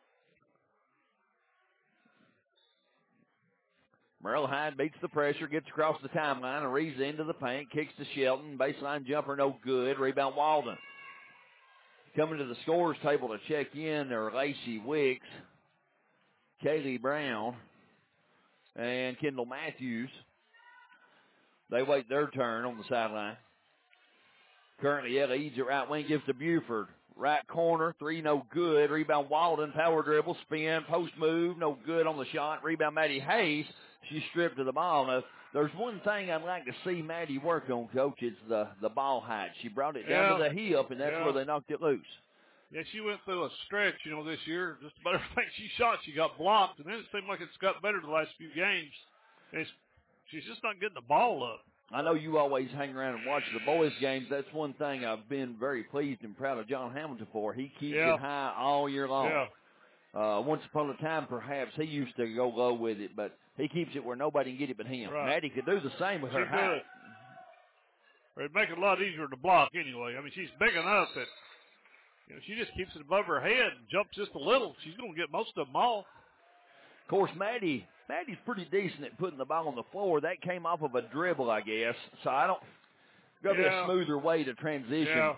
Merle Hyde beats the pressure, gets across the timeline, Ariza into the paint, kicks to Shelton. Baseline jumper, no good. Rebound Walden. Coming to the scorers table to check in are Lacey Wicks, Kaylee Brown, and Kendall Matthews. They wait their turn on the sideline. Currently, Ella Eads at right wing, gives to Buford. Right corner, three, no good. Rebound Walden, power dribble, spin, post move, no good on the shot. Rebound Maddie Hayes. She's stripped to the ball. Now, there's one thing I'd like to see Maddie work on, Coach. It's the, the ball height. She brought it down yeah. to the hip, and that's yeah. where they knocked it loose. Yeah, she went through a stretch, you know, this year. Just about everything she shot, she got blocked, and then it seemed like it's got better the last few games. It's, she's just not getting the ball up. I know you always hang around and watch the boys' games. That's one thing I've been very pleased and proud of John Hamilton for. He keeps yeah. it high all year long. Yeah. Uh, once upon a time, perhaps, he used to go low with it, but he keeps it where nobody can get it but him. Right. Maddie could do the same with she her height. It'd make it a lot easier to block anyway. I mean, she's big enough that you know, she just keeps it above her head and jumps just a little. She's going to get most of them all. Of course, Maddie, Maddie's pretty decent at putting the ball on the floor. That came off of a dribble, I guess. So I don't, got to yeah. be a smoother way to transition. Yeah.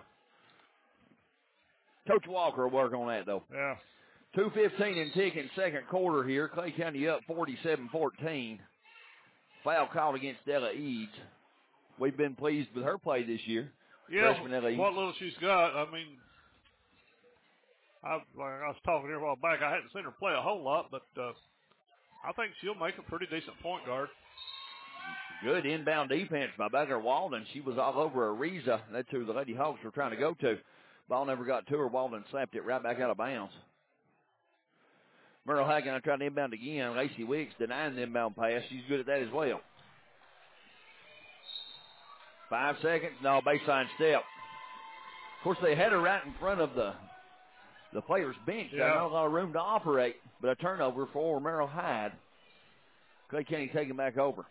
Coach Walker will work on that, though. Yeah. two fifteen and ticking, second quarter here. Clay County up forty-seven fourteen. Foul called against Ella Eads. We've been pleased with her play this year. Yeah, Freshman Ella Eads. what little she's got, I mean, I, like I was talking here a while back, I hadn't seen her play a whole lot, but uh, I think she'll make a pretty decent point guard. Good inbound defense by Becker Walden. She was all over Ariza. That's who the Lady Hawks were trying to go to. Ball never got to her. Walden slapped it right back out of bounds. Merle Hagen tried to inbound again. Lacey Wicks denying the inbound pass. She's good at that as well. Five seconds. No, baseline step. Of course, they had her right in front of the the players' bench. Yeah. There's not a lot of room to operate, but a turnover for Merle Hyde. Clay County taking back over.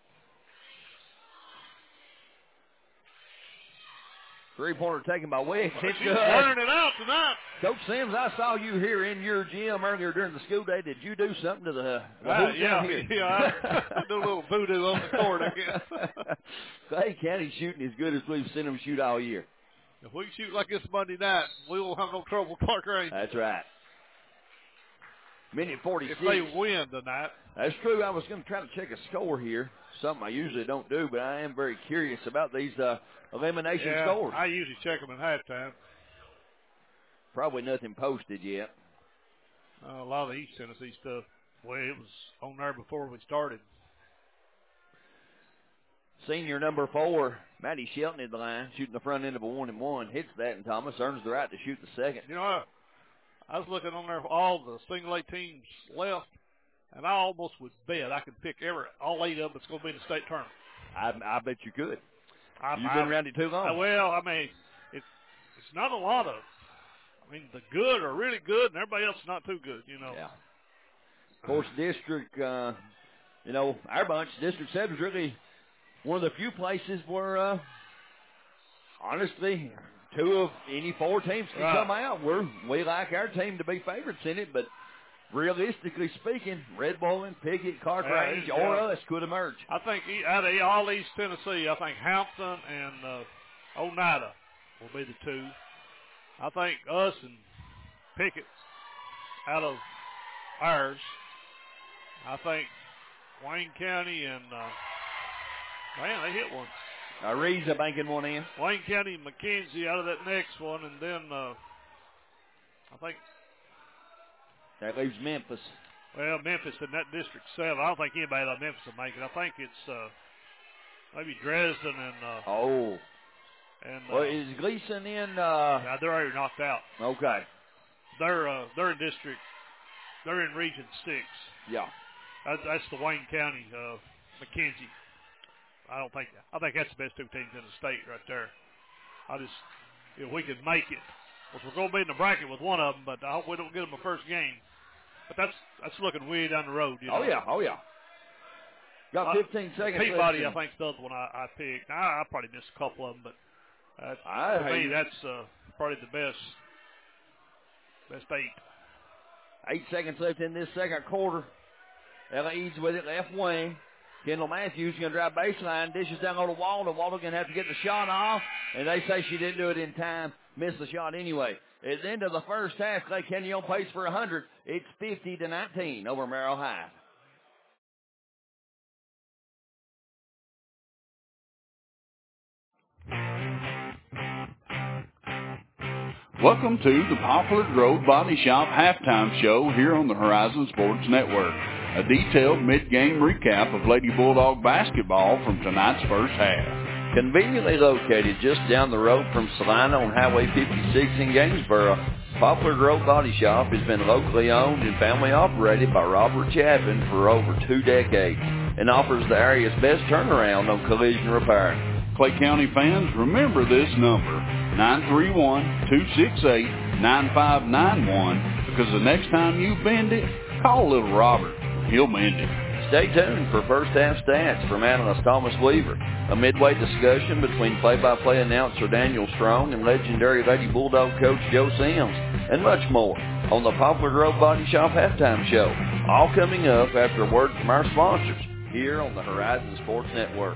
Three-pointer taken by Wicks. It's She's good. running it out tonight. Coach Sims, I saw you here in your gym earlier during the school day. Did you do something to the, the Uh, hoop yeah, down here? yeah. I do a little voodoo on the court, I guess. Clay County shooting as good as we've seen them shoot all year. If we shoot like this Monday night, we won't have no trouble with Clark Range. That's right. Minute forty-six. If they win tonight. That's true. I was going to try to check a score here. Something I usually don't do, but I am very curious about these uh, elimination yeah, scores. I usually check them at halftime. Probably nothing posted yet. Uh, a lot of the East Tennessee stuff, well, it was on there before we started. Senior number four, Matty Shelton at the line, shooting the front end of a one and one. Hits that, and Thomas earns the right to shoot the second. You know, I, I was looking on there for all the single A teams left, and I almost would bet I could pick every all eight of them that's going to be in the state tournament. I, I bet you could. I, You've I, been around it too long. Well, I mean, it, it's not a lot of. I mean, the good are really good, and everybody else is not too good. You know. Yeah. Of course, district. Uh, you know, our bunch, District Seven, is really one of the few places where, uh, honestly, two of any four teams can right. come out. We're, we like our team to be favorites in it, but realistically speaking, Red Bull and Pickett, Clark Yeah, Range, yeah. or us could emerge. I think e- out of all East Tennessee, I think Hampton and uh, Oneida will be the two. I think us and Pickett out of ours. I think Wayne County and, uh, man, they hit one. Ariza banking one in. Wayne County and McKenzie out of that next one, and then uh, I think. That leaves Memphis. Well, Memphis in that District seven. I don't think anybody out of Memphis will make it. I think it's uh, maybe Dresden and. Uh, oh. And, uh, well, is Gleason in? Uh, now they're already knocked out. Okay. They're uh, they're in District. They're in Region Six. Yeah. That's, that's the Wayne County, uh, McKenzie. I don't think I think that's the best two teams in the state right there. I just if we could make it, which we're going to be in the bracket with one of them, but I hope we don't get them a first game. But that's that's looking way down the road. You know? Oh yeah, oh yeah. Got fifteen uh, seconds. Peabody, I think, is the other one I, I picked. I, I probably missed a couple of them, but uh, I for me, that's uh, probably the best best eight. Eight seconds left in this second quarter. Ella Eads with it, left wing. Kendall Matthews going to drive baseline, dishes down on the wall, and Walter going to have to get the shot off, and they say she didn't do it in time, missed the shot anyway. At the end of the first half, Clay County on pace for one hundred. It's fifty to nineteen over Merrill High. Welcome to the Poplar Grove Body Shop Halftime Show here on the Horizon Sports Network. A detailed mid-game recap of Lady Bulldog basketball from tonight's first half. Conveniently located just down the road from Salina on Highway fifty-six in Gainesboro, Poplar Grove Body Shop has been locally owned and family operated by Robert Chapin for over two decades and offers the area's best turnaround on collision repair. Clay County fans, remember this number, nine three one, two six eight, nine five nine one, because the next time you bend it, call little Robert. He'll mend it. Stay tuned for first half stats from analyst Thomas Weaver, a midway discussion between play-by-play announcer Daniel Strong and legendary Lady Bulldog coach Joe Sims, and much more on the Poplar Grove Body Shop Halftime Show. All coming up after a word from our sponsors here on the Horizon Sports Network.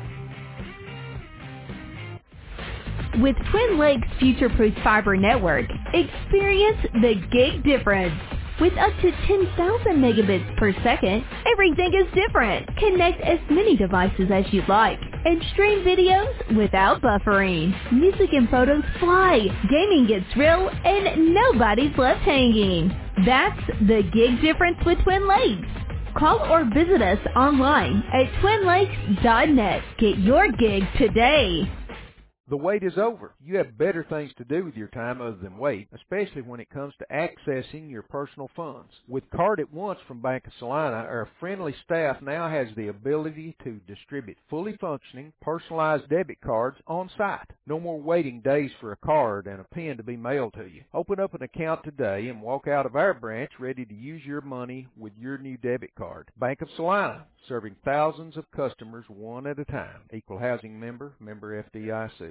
With Twin Lakes Future-Proof Fiber Network, experience the gig difference. With up to ten thousand megabits per second, everything is different. Connect as many devices as you'd like and stream videos without buffering. Music and photos fly, gaming gets real, and nobody's left hanging. That's the gig difference with Twin Lakes. Call or visit us online at twin lakes dot net. Get your gig today. The wait is over. You have better things to do with your time other than wait, especially when it comes to accessing your personal funds. With Card at Once from Bank of Salina, our friendly staff now has the ability to distribute fully functioning, personalized debit cards on site. No more waiting days for a card and a pin to be mailed to you. Open up an account today and walk out of our branch ready to use your money with your new debit card. Bank of Salina, serving thousands of customers one at a time. Equal housing member, member F D I C.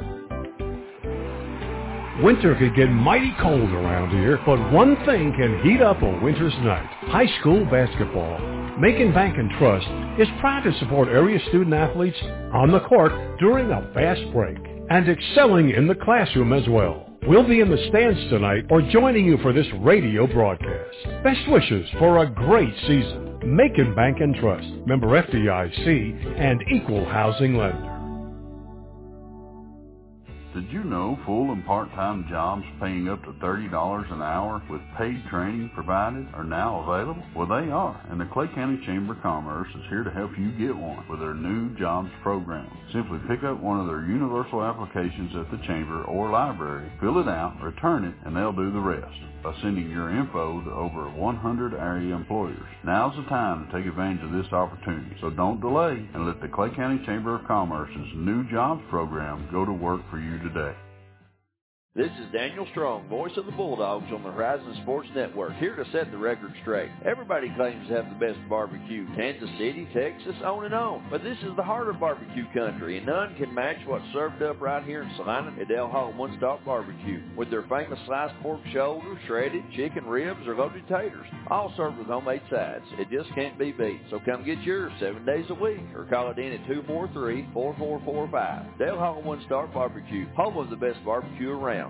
Winter can get mighty cold around here, but one thing can heat up a winter's night. High school basketball. Macon Bank and Trust is proud to support area student athletes on the court during a fast break and excelling in the classroom as well. We'll be in the stands tonight or joining you for this radio broadcast. Best wishes for a great season. Macon Bank and Trust, member F D I C and equal housing lender. Did you know full and part-time jobs paying up to thirty dollars an hour with paid training provided are now available? Well, they are, and the Clay County Chamber of Commerce is here to help you get one with their new jobs program. Simply pick up one of their universal applications at the Chamber or library, fill it out, return it, and they'll do the rest by sending your info to over one hundred area employers. Now's the time to take advantage of this opportunity, so don't delay and let the Clay County Chamber of Commerce's new jobs program go to work for you today. This is Daniel Strong, voice of the Bulldogs on the Horizon Sports Network, here to set the record straight. Everybody claims to have the best barbecue, Kansas City, Texas, on and on. But this is the heart of barbecue country, and none can match what's served up right here in Salina at Del Hall One Stop Barbecue, with their famous sliced pork shoulder, shredded chicken ribs, or loaded taters, all served with homemade sides. It just can't be beat. So come get yours seven days a week, or call it in at two four three, four four four five. Del Hall One Stop Barbecue, home of the best barbecue around.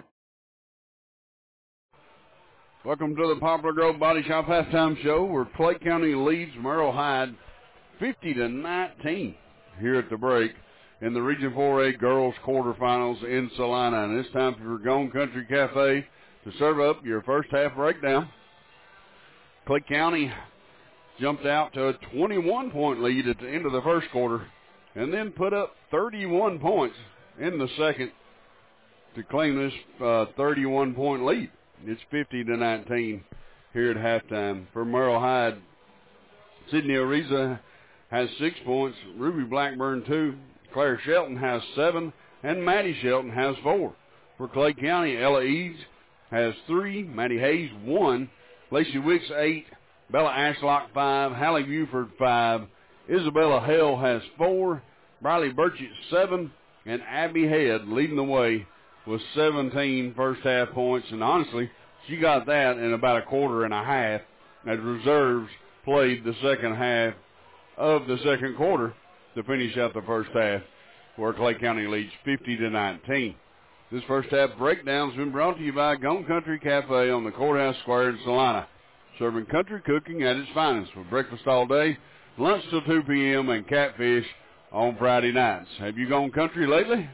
Welcome to the Poplar Grove Body Shop Halftime Show, where Clay County leads Merle Hyde fifty to nineteen here at the break in the Region four A Girls Quarterfinals in Salina. And it's time for Gone Country Cafe to serve up your first half breakdown. Clay County jumped out to a twenty-one point lead at the end of the first quarter and then put up thirty-one points in the second to claim this uh, thirty-one point lead. It's fifty to nineteen here at halftime. For Merle Hyde, Sydney Ariza has six points, Ruby Blackburn two, Claire Shelton has seven, and Maddie Shelton has four. For Clay County, Ella Eads has three, Maddie Hayes one, Lacey Wicks eight, Bella Ashlock five, Hallie Buford five, Isabella Hale has four, Briley Burchett seven, and Abby Head leading the way with seventeen first half points, and honestly, she got that in about a quarter and a half as reserves played the second half of the second quarter to finish out the first half, where Clay County leads fifty to nineteen. This first half breakdown has been brought to you by Gone Country Cafe on the Courthouse Square in Salina, serving country cooking at its finest with breakfast all day, lunch till two p.m., and catfish on Friday nights. Have you gone country lately?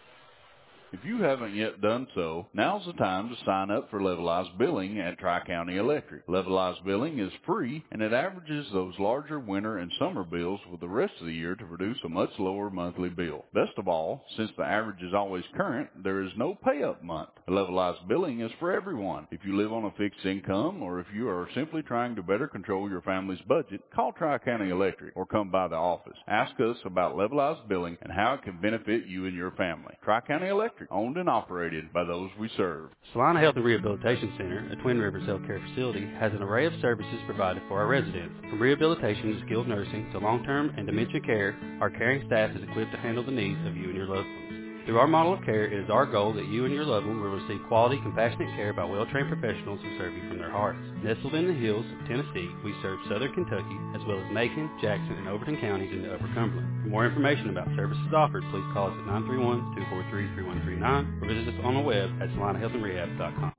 If you haven't yet done so, now's the time to sign up for Levelized Billing at Tri-County Electric. Levelized Billing is free, and it averages those larger winter and summer bills with the rest of the year to produce a much lower monthly bill. Best of all, since the average is always current, there is no pay-up month. Levelized Billing is for everyone. If you live on a fixed income, or if you are simply trying to better control your family's budget, call Tri-County Electric or come by the office. Ask us about Levelized Billing and how it can benefit you and your family. Tri-County Electric, owned and operated by those we serve. Salina Health and Rehabilitation Center, a Twin Rivers Health Care facility, has an array of services provided for our residents. From rehabilitation to skilled nursing to long-term and dementia care, our caring staff is equipped to handle the needs of you and your loved ones. Through our model of care, it is our goal that you and your loved one will receive quality, compassionate care by well-trained professionals who serve you from their hearts. Nestled in the hills of Tennessee, we serve southern Kentucky, as well as Macon, Jackson, and Overton counties in the Upper Cumberland. For more information about services offered, please call us at nine three one, two four three, three one three nine or visit us on the web at salina health and rehab dot com.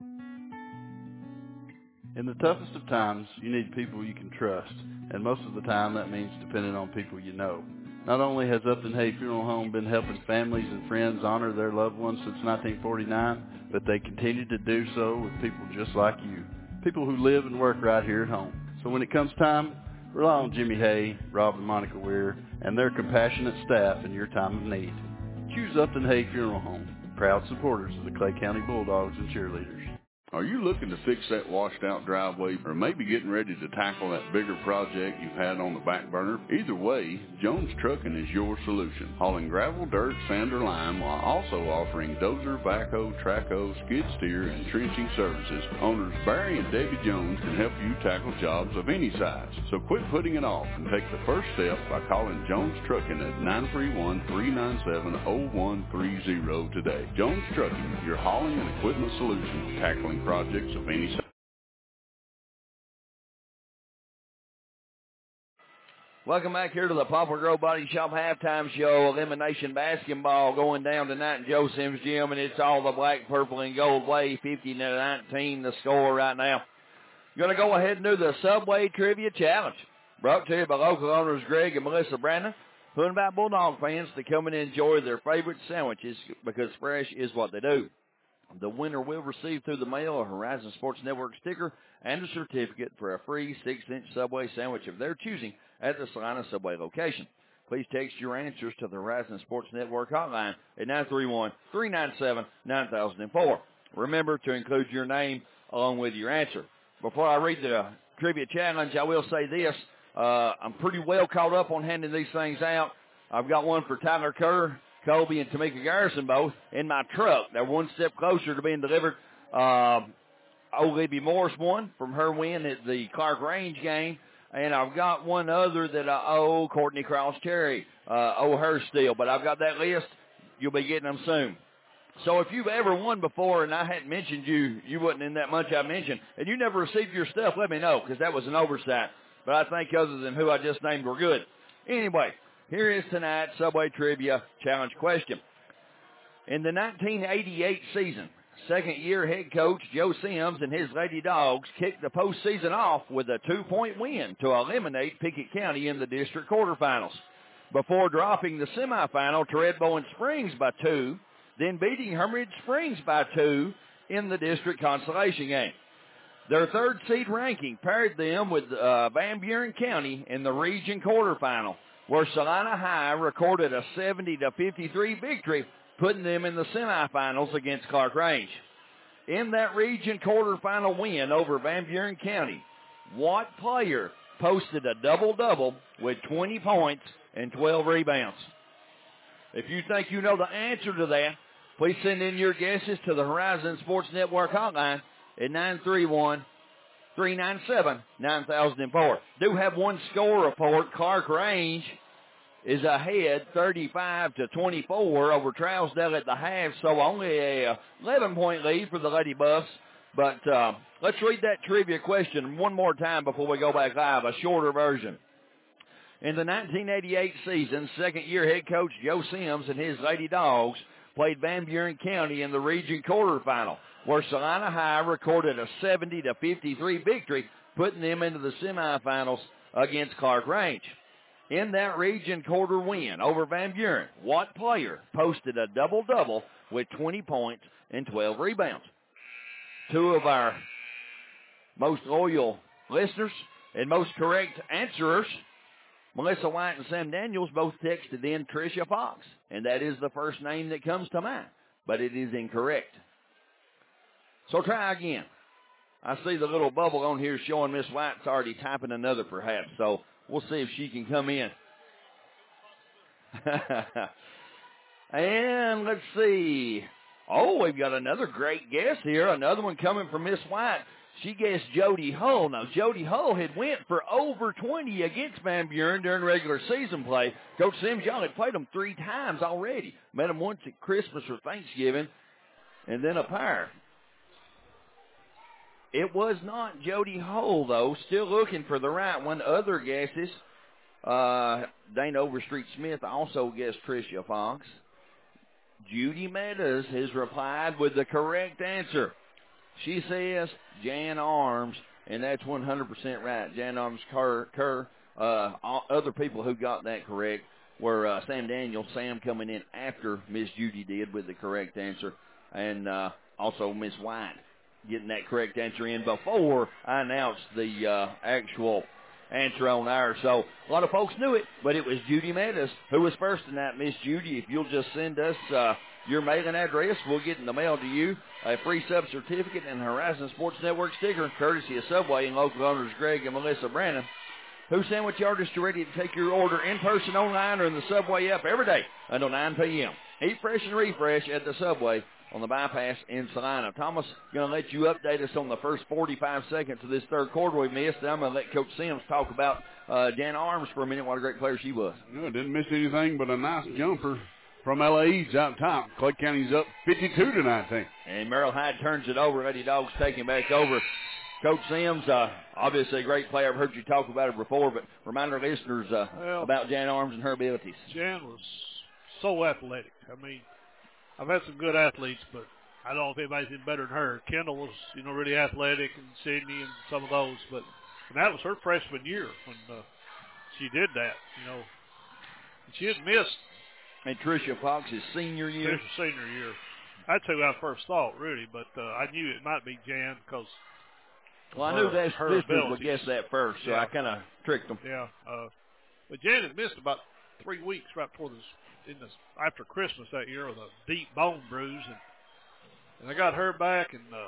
In the toughest of times, you need people you can trust, and most of the time that means depending on people you know. Not only has Upton Hay Funeral Home been helping families and friends honor their loved ones since nineteen forty-nine, but they continue to do so with people just like you, people who live and work right here at home. So when it comes time, rely on Jimmy Hay, Rob and Monica Weir, and their compassionate staff in your time of need. Choose Upton Hay Funeral Home, proud supporters of the Clay County Bulldogs and cheerleaders. Are you looking to fix that washed-out driveway, or maybe getting ready to tackle that bigger project you've had on the back burner? Either way, Jones Trucking is your solution. Hauling gravel, dirt, sand, or lime, while also offering dozer, backhoe, trackhoe, skid steer, and trenching services. Owners Barry and Debbie Jones can help you tackle jobs of any size. So quit putting it off and take the first step by calling Jones Trucking at nine three one, three nine seven, zero one three zero today. Jones Trucking, your hauling and equipment solution, tackling projects of any size. Welcome back here to the Poplar Grove Body Shop halftime show. Elimination basketball going down tonight in Joe Sims Gym, and it's all the black, purple, and gold way. fifty to nineteen the score right now. Going to go ahead and do the Subway Trivia Challenge. Brought to you by local owners Greg and Melissa Brandon. who invite Bulldog fans to come and enjoy their favorite sandwiches because fresh is what they do. The winner will receive through the mail a Horizon Sports Network sticker and a certificate for a free six-inch Subway sandwich of their choosing at the Salina Subway location. Please text your answers to the Horizon Sports Network hotline at nine three one, three nine seven, nine thousand four. Remember to include your name along with your answer. Before I read the trivia challenge, I will say this. Uh, I'm pretty well caught up on handing these things out. I've got one for Tyler Kerr, Colby, and Tamika Garrison both in my truck. They're one step closer to being delivered. Uh, Olivia Morris won from her win at the Clark Range game. And I've got one other that I owe Courtney Cross-Cherry, uh, owe her still. But I've got that list. You'll be getting them soon. So if you've ever won before and I hadn't mentioned you, you wasn't in that much I mentioned, and you never received your stuff, let me know, because that was an oversight. But I think other than who I just named were good. Anyway, here is tonight's Subway Trivia Challenge question. In the nineteen eighty-eight season, second-year head coach Joe Sims and his Lady Dogs kicked the postseason off with a two-point win to eliminate Pickett County in the district quarterfinals, before dropping the semifinal to Red Bowling Springs by two, then beating Hermitage Springs by two in the district consolation game. Their third seed ranking paired them with uh, Van Buren County in the region quarterfinal, where Salina High recorded a seventy to fifty-three victory, putting them in the semifinals against Clark Range. In that region quarterfinal win over Van Buren County, what player posted a double-double with twenty points and twelve rebounds? If you think you know the answer to that, please send in your guesses to the Horizon Sports Network hotline at nine three one, three nine seven, nine thousand four. Do have one score report. Clark Range is ahead thirty-five to twenty-four over Trousdale at the half, so only a eleven-point lead for the Lady Buffs. But uh, let's read that trivia question one more time before we go back live, a shorter version. In the nineteen eighty-eight season, second-year head coach Joe Sims and his Lady Dogs played Van Buren County in the region quarterfinal, where Salina High recorded a seventy to fifty-three victory, putting them into the semifinals against Clark Range. In that region quarter win over Van Buren, what player posted a double-double with twenty points and twelve rebounds? Two of our most loyal listeners and most correct answerers, Melissa White and Sam Daniels, both texted in Tricia Fox, and that is the first name that comes to mind, but it is incorrect. So try again. I see the little bubble on here showing Miss White's already typing another perhaps, so we'll see if she can come in. And let's see. Oh, we've got another great guess here, another one coming from Miss White. She guessed Jody Hull. Now, Jody Hull had went for over twenty against Van Buren during regular season play. Coach Sims, y'all had played them three times already. Met them once at Christmas or Thanksgiving, and then a pair. It was not Jody Hull, though. Still looking for the right one. Other guesses. Uh, Dana Overstreet Smith also guessed Tricia Fox. Judy Meadows has replied with the correct answer. She says Jan Arms, and that's one hundred percent right. Jan Arms Kerr. Kerr. Uh, all other people who got that correct were uh, Sam Daniels, Sam coming in after Miss Judy did with the correct answer, and uh, also Miss White getting that correct answer in before I announced the uh, actual answer on there. So a lot of folks knew it, but it was Judy Meadows who was first tonight. Miss Judy, if you'll just send us uh, your mailing address, we'll get in the mail to you a free sub certificate and Horizon Sports Network sticker, courtesy of Subway and local owners Greg and Melissa Brannon, who sandwich artists are ready to take your order in person, online, or in the Subway app every day until nine p.m. Eat fresh and refresh at the Subway on the bypass in Salina. Thomas, going to let you update us on the first forty-five seconds of this third quarter we missed. I'm going to let Coach Sims talk about uh, Jan Arms for a minute. What a great player she was. No, didn't miss anything but a nice jumper from L A E's out top. Clay County's up fifty-two to nineteen. And Merrill Hyde turns it over. Lady Dogs taking back over. Coach Sims, uh, obviously a great player. I've heard you talk about it before, but remind our listeners uh, well, about Jan Arms and her abilities. Jan was so athletic. I mean, I've had some good athletes, but I don't know if anybody's been better than her. Kendall was, you know, really athletic, and Sydney and some of those. But and that was her freshman year when uh, she did that. You know, She had missed. And Tricia Fox's senior year. Tricia's senior year. That's who I first thought, really, but uh, I knew it might be Jan because. Well, I knew that her Smith would guess that first, so yeah. I kind of tricked them. Yeah. Uh, but Jan had missed about three weeks right before this, in this after Christmas that year with a deep bone bruise, and and I got her back, and uh,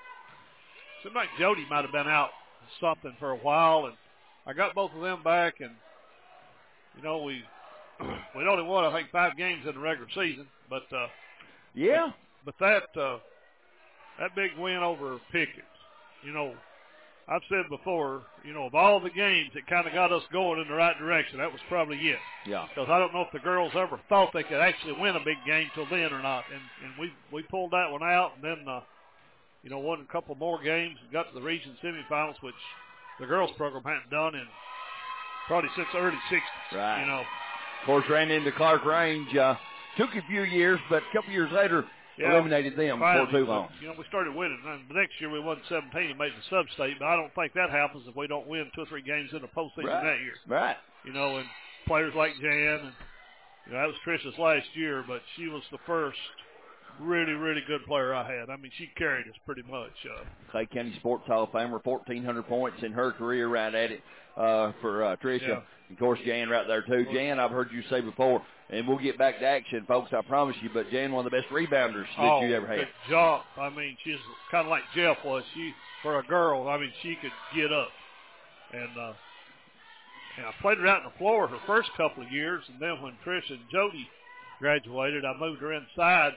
seemed like Jody might have been out something for a while, and I got both of them back, and you know we we only won I think five games in the regular season, but uh, yeah, but, but that uh, that big win over Pickett, you know. I've said before, you know, of all the games that kind of got us going in the right direction, that was probably it. Yeah. Because I don't know if the girls ever thought they could actually win a big game till then or not. And and we we pulled that one out, and then, uh, you know, won a couple more games and got to the region semifinals, which the girls program hadn't done in probably since the early sixties. Right. You know. Of course, ran into Clark Range. Uh, took a few years, but a couple years later, Yeah, eliminated them finally, before too long. You know, we started winning. And the next year we won seventeen and made the sub-state, but I don't think that happens if we don't win two or three games in the postseason Right. that year. Right. You know, and players like Jan, and you know, that was Tricia's last year, but she was the first really, really good player I had. I mean, she carried us pretty much. Uh, Clay County Sports Hall of Famer, fourteen hundred points in her career, right at it uh, for uh, Tricia. Yeah. Of course, Jan right there, too. Jan, I've heard you say before, and we'll get back to action, folks, I promise you, but Jan, one of the best rebounders that oh, you ever had. good job. I mean, she's kind of like Jeff was. She, for a girl, I mean, she could get up. And, uh, and I played her out on the floor her first couple of years, and then when Tricia and Jody graduated, I moved her inside.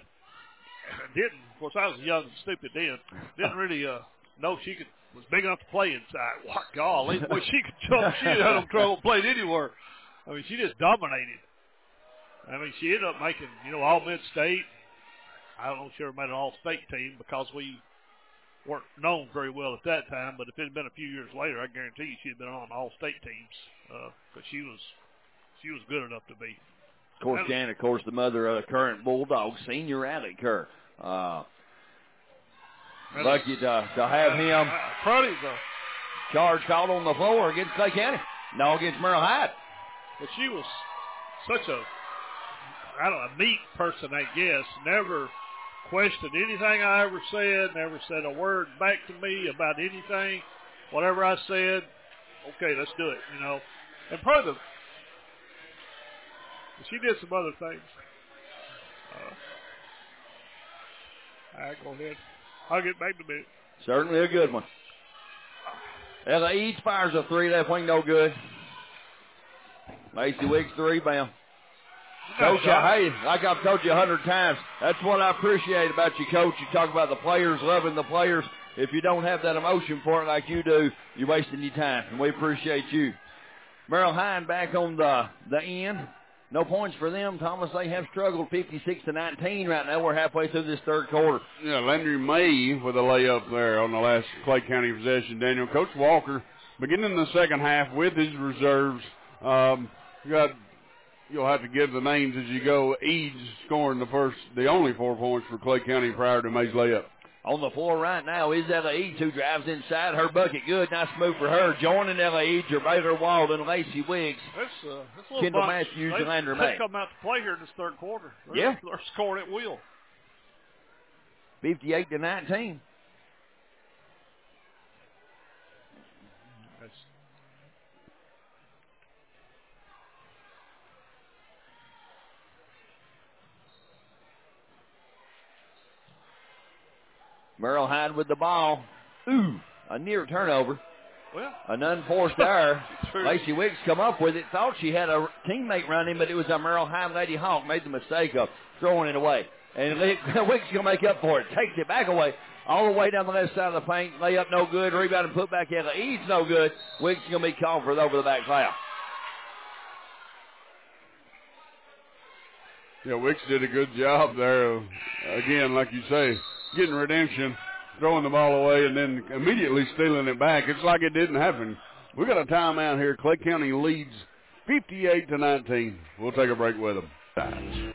I didn't, of course, I was young and stupid then. Didn't really uh, know she could was big enough to play inside. What golly, boy, she could jump. She had no trouble playing anywhere. I mean, she just dominated. I mean, she ended up making, you know, all mid-state. I don't know if she ever made an all-state team because we weren't known very well at that time. But if it had been a few years later, I guarantee you she'd been on all-state teams because uh, she was she was good enough to be. Of course, Jan, of course, the mother of the current Bulldog, senior Alec Kerr. Uh, lucky to, to have him. Probably the charge called on the floor against Clay County. No, against Merle Hyde. But she was such a, I don't know, a neat person, I guess. Never questioned anything I ever said. Never said a word back to me about anything. Whatever I said, okay, let's do it, you know. And probably the, she did some other things. Uh, all right, go ahead. I'll get back to me. Certainly a good one. Ella Eads fires a three. That wing no good. Lacey Wiggs the rebound. Coach, hey, like I've told you a hundred times, that's what I appreciate about you, Coach. You talk about the players, loving the players. If you don't have that emotion for it like you do, you're wasting your time, and we appreciate you. Merle Hine back on the, the end. No points for them, Thomas. They have struggled fifty-six to nineteen right now. We're halfway through this third quarter. Yeah, Landry May with a layup there on the last Clay County possession, Daniel. Coach Walker beginning the second half with his reserves. Um, you got, you'll have to give the names as you go. Eads scoring the first, the only four points for Clay County prior to May's layup. On the floor right now is Ella Eads, who drives inside. Her bucket good. Nice move for her. Joining Ella Eads are Baylor Walden, Lacey Wiggs, that's, uh, that's Kendall bunch. Matthews, they, and Landry they May. come out to play here in this third quarter. They're, Yeah. They're scoring at will. fifty-eight to nineteen. That's, Merle Hyde with the ball. Ooh, a near turnover. well, An unforced error. Lacey Wiggs come up with it. Thought she had a teammate running, but it was a Merle Hyde Lady Hawk. Made the mistake of throwing it away. And Wiggs is going to make up for it. Takes it back away. All the way down the left side of the paint. Layup no good. Rebound and put back in. Eads no good. Wiggs is going to be called for the over-the-back foul. Yeah, Wicks did a good job there. Again, like you say, getting redemption, throwing the ball away, and then immediately stealing it back. It's like it didn't happen. We got a timeout here. Clay County leads fifty-eight to nineteen. We'll take a break with them.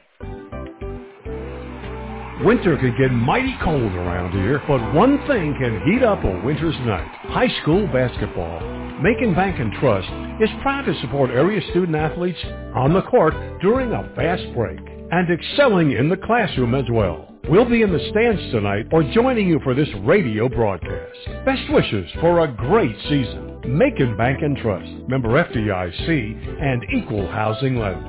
Winter can get mighty cold around here, but one thing can heat up a winter's night. High school basketball. Macon Bank and Trust is proud to support area student athletes on the court during a fast break and excelling in the classroom as well. We'll be in the stands tonight or joining you for this radio broadcast. Best wishes for a great season. Macon Bank and Trust, member F D I C and equal housing lender.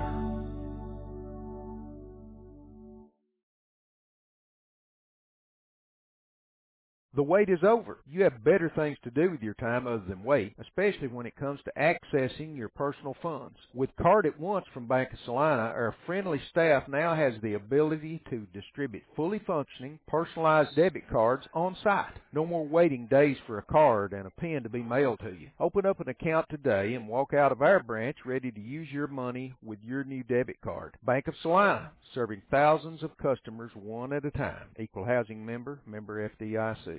The wait is over. You have better things to do with your time other than wait, especially when it comes to accessing your personal funds. With Card at Once from Bank of Salina, our friendly staff now has the ability to distribute fully functioning, personalized debit cards on site. No more waiting days for a card and a pin to be mailed to you. Open up an account today and walk out of our branch ready to use your money with your new debit card. Bank of Salina, serving thousands of customers one at a time. Equal housing member, member F D I C.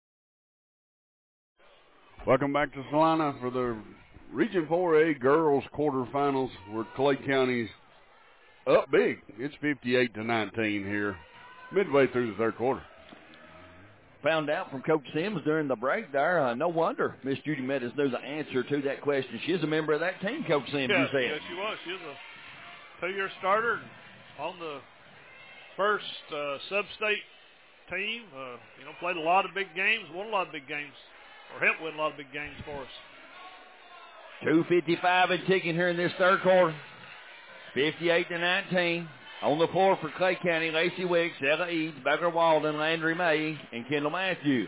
Welcome back to Salina for the Region four A girls quarterfinals where Clay County's up big. It's fifty-eight to nineteen here, midway through the third quarter. Found out from Coach Sims during the break there. Uh, no wonder Miss Judy Meadows knew the answer to that question. She's a member of that team, Coach Sims, yeah, you said. Yeah, she was. She was a two-year starter on the first uh, sub-state team. Uh, you know, played a lot of big games, won a lot of big games. Or helped win a lot of big games for us. two fifty-five and ticking here in this third quarter. fifty-eight to nineteen. On the floor for Clay County, Lacey Wicks, Ella Eads, Becker Walden, Landry May, and Kendall Matthews.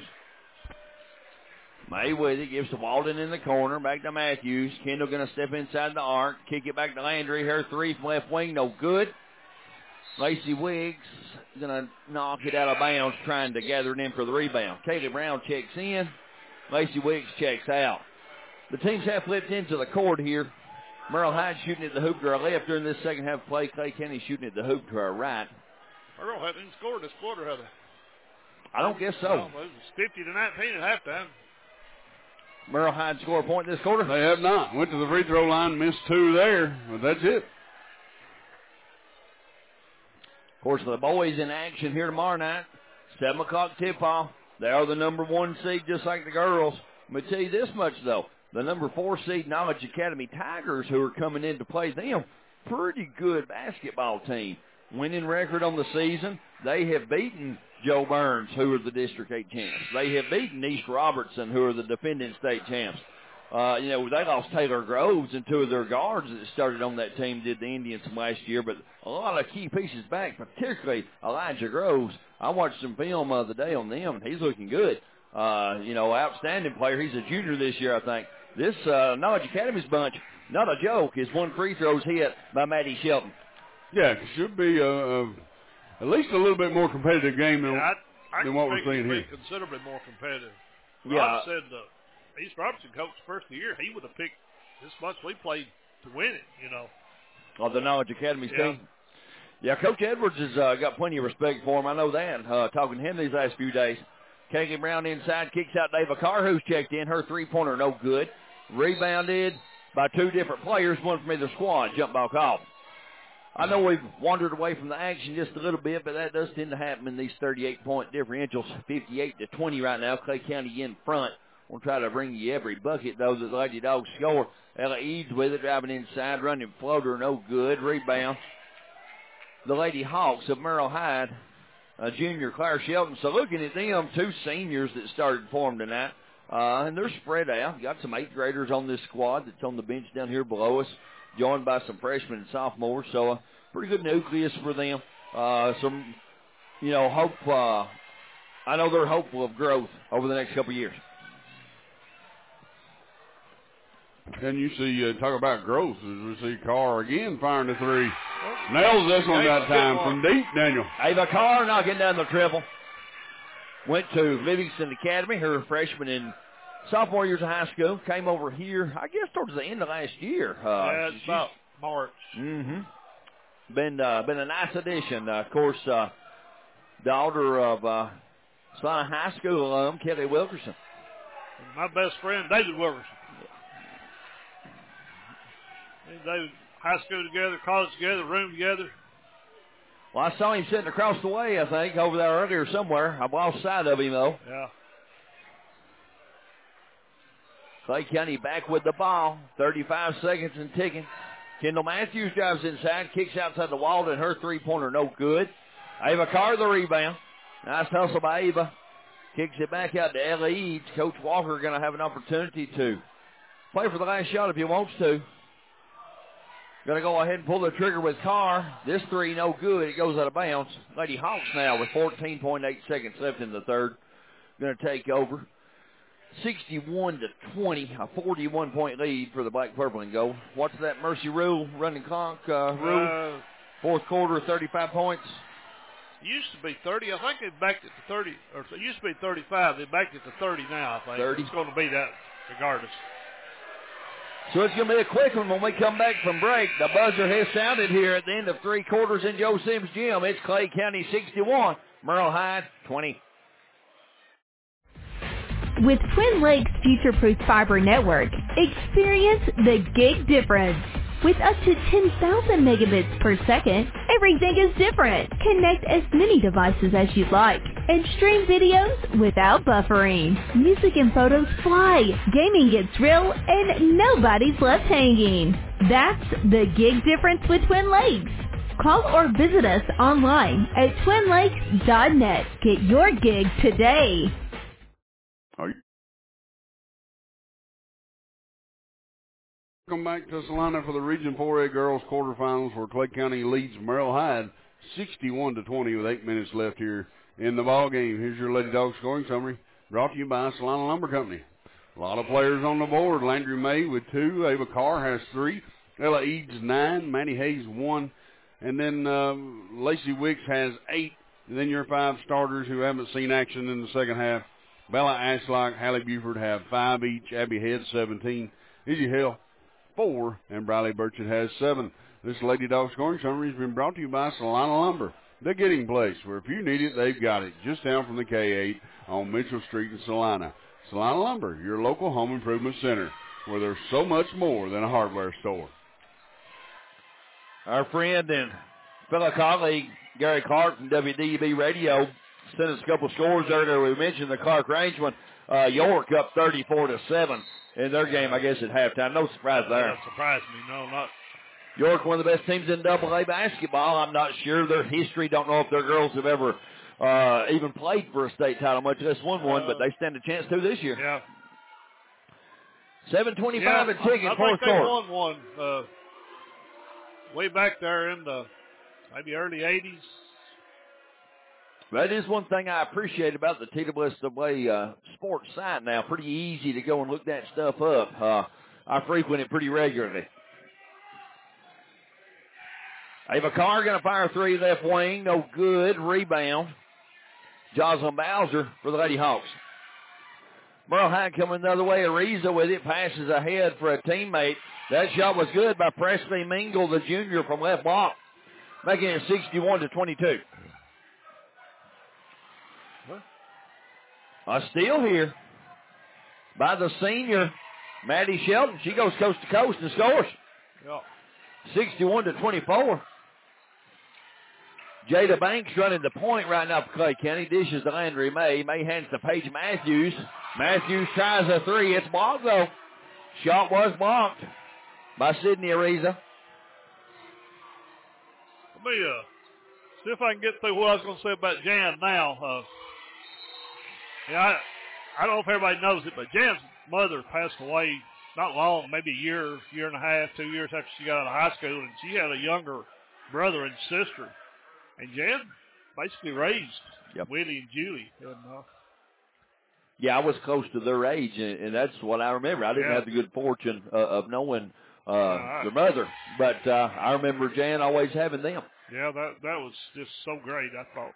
May with it, gives to Walden in the corner, back to Matthews. Kendall going to step inside the arc, kick it back to Landry. Her three from left wing, no good. Lacey Wiggs going to knock it out of bounds, trying to gather it in for the rebound. Kaylee Brown checks in. Lacey Wiggs checks out. The teams have flipped into the court here. Merle Hyde shooting at the hoop to our left during this second half play. Clay County shooting at the hoop to our right. Merle hadn't scored this quarter, had they? I don't guess so. No, it was fifty to nineteen at halftime. Merle Hyde score a point this quarter? They have not. Went to the free throw line, missed two there, but that's it. Of course, the boys in action here tomorrow night. seven o'clock tip-off. They are the number one seed, just like the girls. Let me tell you this much, though. The number four seed Knowledge Academy Tigers, who are coming in to play them, pretty good basketball team. Winning record on the season. They have beaten Joe Burns, who are the District eight champs. They have beaten East Robertson, who are the defending state champs. Uh, you know, they lost Taylor Groves and two of their guards that started on that team did the Indians last year, but a lot of key pieces back, particularly Elijah Groves. I watched some film uh, the day on them, and he's looking good. Uh, you know, outstanding player. He's a junior this year, I think. This uh, Knowledge Academy's bunch, not a joke, is one free throws hit by Maddie Shelton. Yeah, it should be a, a, at least a little bit more competitive game than, yeah, I, I than what we're seeing here. Considerably more competitive. Yeah. Rob said uh, East Robertson coach first of the year, he would have picked this bunch we played to win it, you know. Of the Knowledge Academy's yeah. team. Yeah, Coach Edwards has uh, got plenty of respect for him. I know that, uh, talking to him these last few days. Kaylee Brown inside, kicks out Dava Carr, who's checked in. Her three-pointer, no good. Rebounded by two different players, one from either squad. Jump ball call. I know we've wandered away from the action just a little bit, but that does tend to happen in these thirty-eight point differentials, fifty-eight to twenty right now. Clay County in front. We'll try to bring you every bucket, though, that the Lady Dogs score. Ella Eads with it, driving inside, running floater, no good. Rebound. The Lady Hawks of Merle Hyde, uh, junior Claire Shelton. So looking at them, two seniors that started for them tonight, uh, and they're spread out. Got some eighth graders on this squad that's on the bench down here below us, joined by some freshmen and sophomores. So a pretty good nucleus for them. Uh, some, you know, hope. Uh, I know they're hopeful of growth over the next couple of years. And you see, uh, talk about growth, as we see Carr again firing the three. Nails this one that time from deep, Daniel. Ava Carr knocking down the triple. Went to Livingston Academy, her freshman and sophomore years of high school. Came over here, I guess, towards the end of last year. Uh, yeah, it's about March. Mm-hmm. Been, uh, been a nice addition. Uh, of course, uh, daughter of uh, Salina High School alum, Kelly Wilkerson. And my best friend, David Wilkerson. They high school together, college together, room together. Well, I saw him sitting across the way, I think, over there earlier somewhere. I've lost sight of him, though. Yeah. Clay County back with the ball. thirty-five seconds and ticking. Kendall Matthews drives inside, kicks outside the wall, and her three-pointer no good. Ava Carr the rebound. Nice hustle by Ava. Kicks it back out to Ella Eads. Coach Walker going to have an opportunity to play for the last shot if he wants to. Going to go ahead and pull the trigger with Carr. This three no good. It goes out of bounds. Lady Hawks now with fourteen point eight seconds left in the third. Going to take over. sixty-one to twenty, a forty-one point lead for the Black Purple and Gold. What's that Mercy Rule running clock uh, rule? Uh, Fourth quarter, thirty-five points. It used to be thirty. I think they backed it to thirty. Or it used to be thirty-five. They backed it to thirty now, I think. thirty. It's going to be that regardless. So it's going to be a quick one when we come back from break. The buzzer has sounded here at the end of three quarters in Joe Sims Gym. It's Clay County sixty-one, Merle Hyde twenty. With Twin Lakes Future-Proof Fiber Network, experience the gig difference. With up to ten thousand megabits per second, everything is different. Connect as many devices as you'd like and stream videos without buffering. Music and photos fly, gaming gets real, and nobody's left hanging. That's the gig difference with Twin Lakes. Call or visit us online at twin lakes dot net. Get your gig today. Are you? Welcome back to Salina for the Region four A Girls quarterfinals, where Clay County leads Merle Hyde sixty-one to twenty with eight minutes left here in the ball game. Here's your Lady Dog scoring summary, brought to you by Salina Lumber Company. A lot of players on the board. Landry May with two, Ava Carr has three, Ella Eads nine, Manny Hayes one, and then uh, Lacey Wicks has eight. And then your five starters who haven't seen action in the second half: Bella Ashlock, Hallie Buford have five each, Abby Head seventeen, Izzy Hill four, and Briley Burchett has seven. This Lady Dog scoring summary has been brought to you by Salina Lumber, the getting place, where if you need it, they've got it, just down from the K eight on Mitchell Street in Salina. Salina Lumber, your local home improvement center, where there's so much more than a hardware store. Our friend and fellow colleague, Gary Clark from W D U B Radio, sent us a couple scores earlier. We mentioned the Clark Range one. Uh, York up thirty-four to seven in their game, I guess, at halftime. No surprise there. That surprised me. No, not. York, one of the best teams in double A basketball. I'm not sure their history. Don't know if their girls have ever uh, even played for a state title, much less won one, uh, but they stand a chance to this year. Yeah. seven twenty-five yeah, and ticking, I fourth think they quarter. won one uh, way back there in the maybe early eighties. That is one thing I appreciate about the T W S A A uh, sports site now. Pretty easy to go and look that stuff up. Uh, I frequent it pretty regularly. Ava Carr going to fire three left wing. No good. Rebound. Jocelyn Bowser for the Lady Hawks. Merle Hyde coming the other way. Ariza with it. Passes ahead for a teammate. That shot was good by Presley Mingle, the junior from left block, making it sixty-one to twenty-two. A steal here by the senior, Maddie Shelton. She goes coast to coast and scores. Yeah. sixty-one to twenty-four. Jada Banks running the point right now for Clay County. Dishes to Landry May. May hands to Paige Matthews. Matthews tries a three. It's blocked, though. Shot was blocked by Sydney Ariza. Let me uh, see if I can get through what I was going to say about Jan now. Uh, yeah, I, I don't know if everybody knows it, but Jan's mother passed away not long, maybe a year, year and a half, two years after she got out of high school, and she had a younger brother and sister. And Jan basically raised yep. Willie and Julie. And, uh, yeah, I was close to their age, and, and that's what I remember. I didn't yeah. have the good fortune uh, of knowing uh, uh, their mother, but uh, I remember Jan always having them. Yeah, that that was just so great, I thought.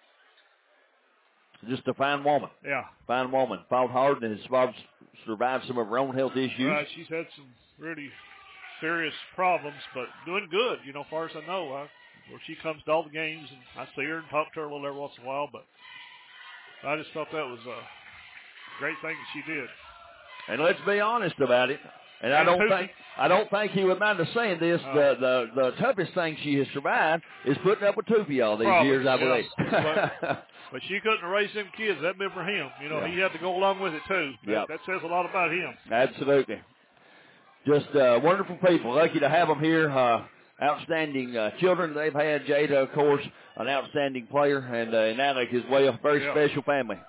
Just a fine woman. Yeah. Fine woman. Fought hard and has survived, survived some of her own health issues. Right, she's had some really serious problems, but doing good, you know, as far as I know. I, where she comes to all the games, and I see her and talk to her a little every once in a while, but I just thought that was a great thing that she did. And let's be honest about it. And I don't think I don't think he would mind us saying this. Uh, the, the the toughest thing she has survived is putting up with Tupi all these probably, years, I yeah. believe. but, but she couldn't raise them kids. That been for him. You know, yeah. he had to go along with it too. That, yep. that says a lot about him. Absolutely. Just uh, wonderful people. Lucky to have them here. Uh, outstanding uh, children they've had. Jada, of course, an outstanding player, and, uh, and Alec as well. Very yeah. special family.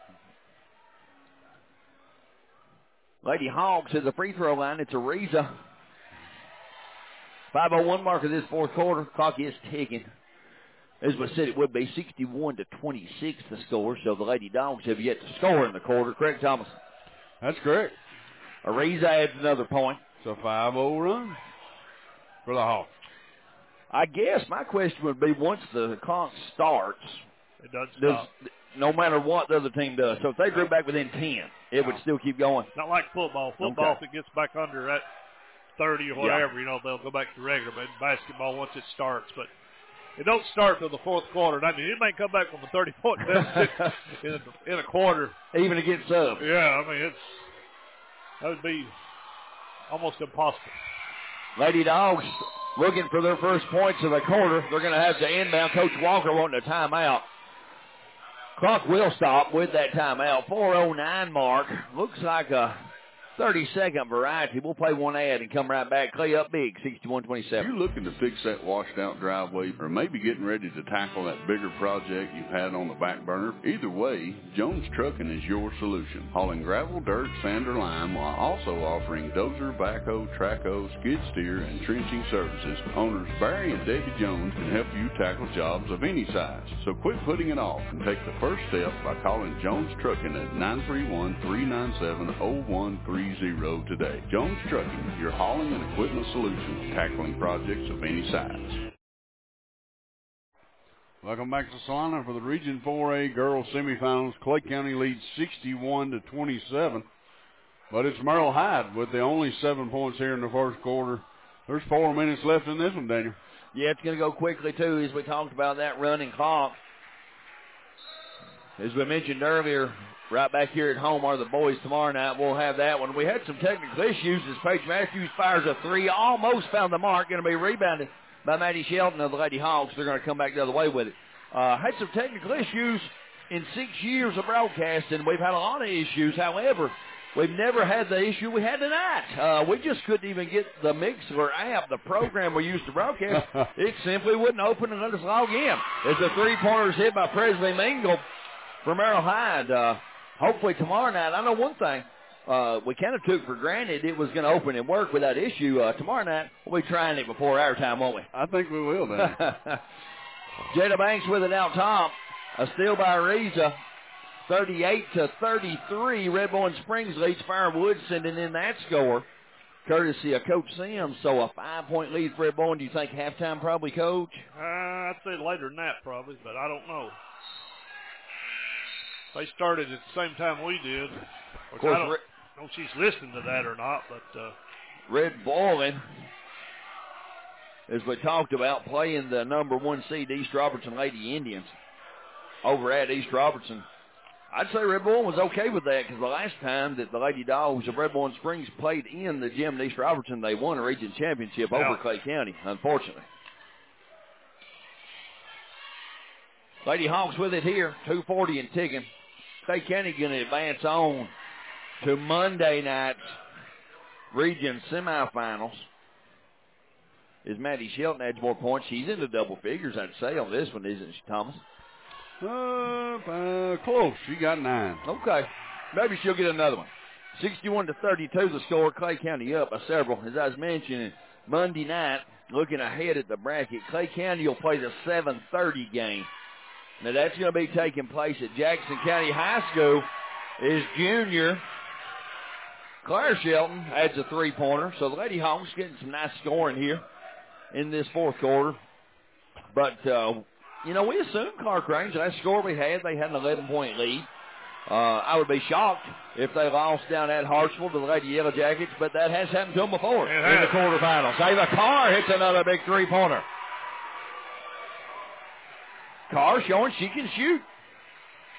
Lady Hawks at the free throw line. It's Ariza. five oh one mark of this fourth quarter. Clock is ticking. As we said, it would be sixty-one to twenty-six the score, so the Lady Dogs have yet to score in the quarter. Correct, Thomas? That's correct. Ariza adds another point. It's a five oh run for the Hawks. I guess my question would be, once the clock starts, it does does, stop. No matter what the other team does. So if they drew back within ten, it no. would still keep going. Not like football. Football, okay. if it gets back under that thirty or whatever, yeah. you know, they'll go back to regular. But in basketball, once it starts, but it don't start till the fourth quarter. I mean, it may come back from a thirty-point deficit in, a, in a quarter. Even against subs. Yeah, I mean, it's that would be almost impossible. Lady Dogs looking for their first points of the quarter. They're going to have to inbound. Coach Walker wanting a timeout. Clock will stop with that timeout. four oh nine mark. Looks like a thirty-second variety. We'll play one ad and come right back. Clay up big, sixty-one twenty-seven. If you're looking to fix that washed-out driveway or maybe getting ready to tackle that bigger project you've had on the back burner, either way, Jones Trucking is your solution. Hauling gravel, dirt, sand, or lime while also offering dozer, backhoe, trackhoe, skid steer, and trenching services. Owners Barry and Debbie Jones can help you tackle jobs of any size. So quit putting it off and take the first step by calling Jones Trucking at nine three one, three nine seven, oh one three zero today. Jones Trucking, your hauling and equipment solution, tackling projects of any size. Welcome back to Salina for the Region four A girls semifinals. Clay County leads sixty-one to twenty-seven, but it's Merle Hyde with the only seven points here in the first quarter. There's four minutes left in this one, Daniel. Yeah, it's going to go quickly too, as we talked about that running clock. As we mentioned earlier, right back here at home are the boys tomorrow night. We'll have that one. We had some technical issues as Paige Matthews fires a three. Almost found the mark. Going to be rebounded by Maddie Shelton of the Lady Hawks. They're going to come back the other way with it. Uh, had some technical issues in six years of broadcasting. We've had a lot of issues. However, we've never had the issue we had tonight. Uh, we just couldn't even get the Mixler app, the program we used to broadcast. It simply wouldn't open and let us log in. As the three-pointers hit by Presley Mingle from Merle Hyde. Uh, hopefully tomorrow night, I know one thing, uh, we kind of took for granted it was going to open and work without issue. Uh, tomorrow night, we'll be trying it before our time, won't we? I think we will, then. Jada Banks with it out top. A steal by Ariza. thirty-eight to thirty-three. Red Boy Springs leads Firewood, sending in that score, courtesy of Coach Sims. So a five-point lead for Red Boy. Do you think halftime probably, Coach? Uh, I'd say later than that probably, but I don't know. They started at the same time we did. Of course, I don't know if she's listening to that or not, but uh, Red Boylan, as we talked about, playing the number one seed East Robertson Lady Indians over at East Robertson. I'd say Red Boylan was okay with that because the last time that the Lady Dogs of Red Boylan Springs played in the gym at East Robertson, they won a region championship yeah. over Clay County, unfortunately. Lady Hawks with it here, two forty and ticking. Clay County going to advance on to Monday night's region semifinals. As Maddie Shelton adds more points, she's into double figures, I'd say, on this one, isn't she, Thomas? Uh, uh, close. She got nine. Okay. Maybe she'll get another one. sixty-one to thirty-two the score. Clay County up by several. As I was mentioning, Monday night, looking ahead at the bracket, Clay County will play the seven thirty game. Now, that's going to be taking place at Jackson County High School. Is junior Claire Shelton adds a three-pointer. So the Lady Hawks getting some nice scoring here in this fourth quarter. But, uh, you know, we assumed Clark Range, that score we had, they had an eleven-point lead. Uh, I would be shocked if they lost down at Hartsville to the Lady Yellow Jackets, but that has happened to them before in the quarterfinals. Ava Carr hits another big three-pointer. Carr showing she can shoot.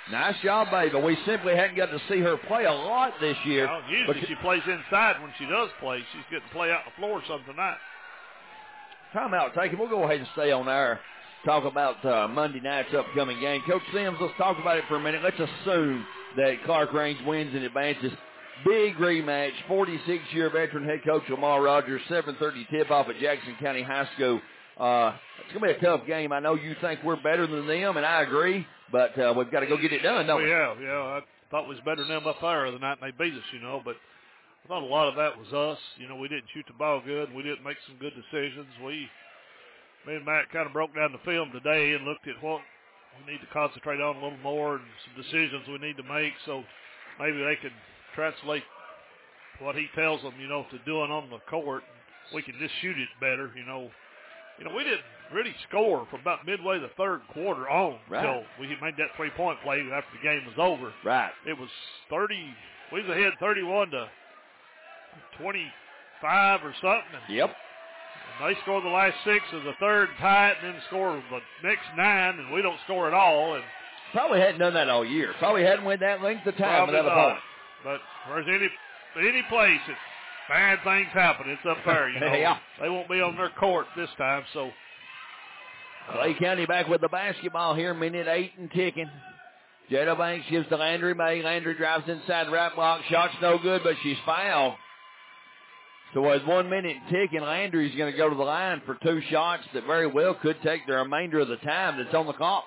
Nice job, baby. We simply hadn't got to see her play a lot this year. Well, usually she plays inside when she does play. She's getting to play out the floor some tonight. Timeout taken. We'll go ahead and stay on air. Talk about uh, Monday night's upcoming game. Coach Sims, let's talk about it for a minute. Let's assume that Clark Range wins and advances. Big rematch. forty-six-year veteran head coach Lamar Rogers. seven thirty tip-off at Jackson County High School. Uh, it's going to be a tough game. I know you think we're better than them, and I agree, but uh, we've got to go get it done, don't well, we? Yeah, yeah. I thought we was better than them up there the night they beat us, you know, but I thought a lot of that was us. You know, we didn't shoot the ball good, and we didn't make some good decisions. We, me and Matt kind of broke down the film today and looked at what we need to concentrate on a little more and some decisions we need to make so maybe they can translate what he tells them, you know, to doing on the court. We can just shoot it better, you know. You know, we didn't really score from about midway the third quarter on right. until we made that three-point play after the game was over. Right. It was thirty. We was ahead thirty-one to twenty-five or something. And yep. And they scored the last six of the third, tie it, and then score the next nine, and we don't score at all. And probably hadn't done that all year. Probably hadn't went that length of time Probably without a not. point. But where's any any place that bad things happen, it's up there, you know. yeah. They won't be on their court this time, so. Clay County back with the basketball here, minute eight and ticking. Jada Banks gives to Landry May. Landry drives inside the right block. Shot's no good, but she's fouled. So with one minute and ticking, Landry's going to go to the line for two shots that very well could take the remainder of the time that's on the clock.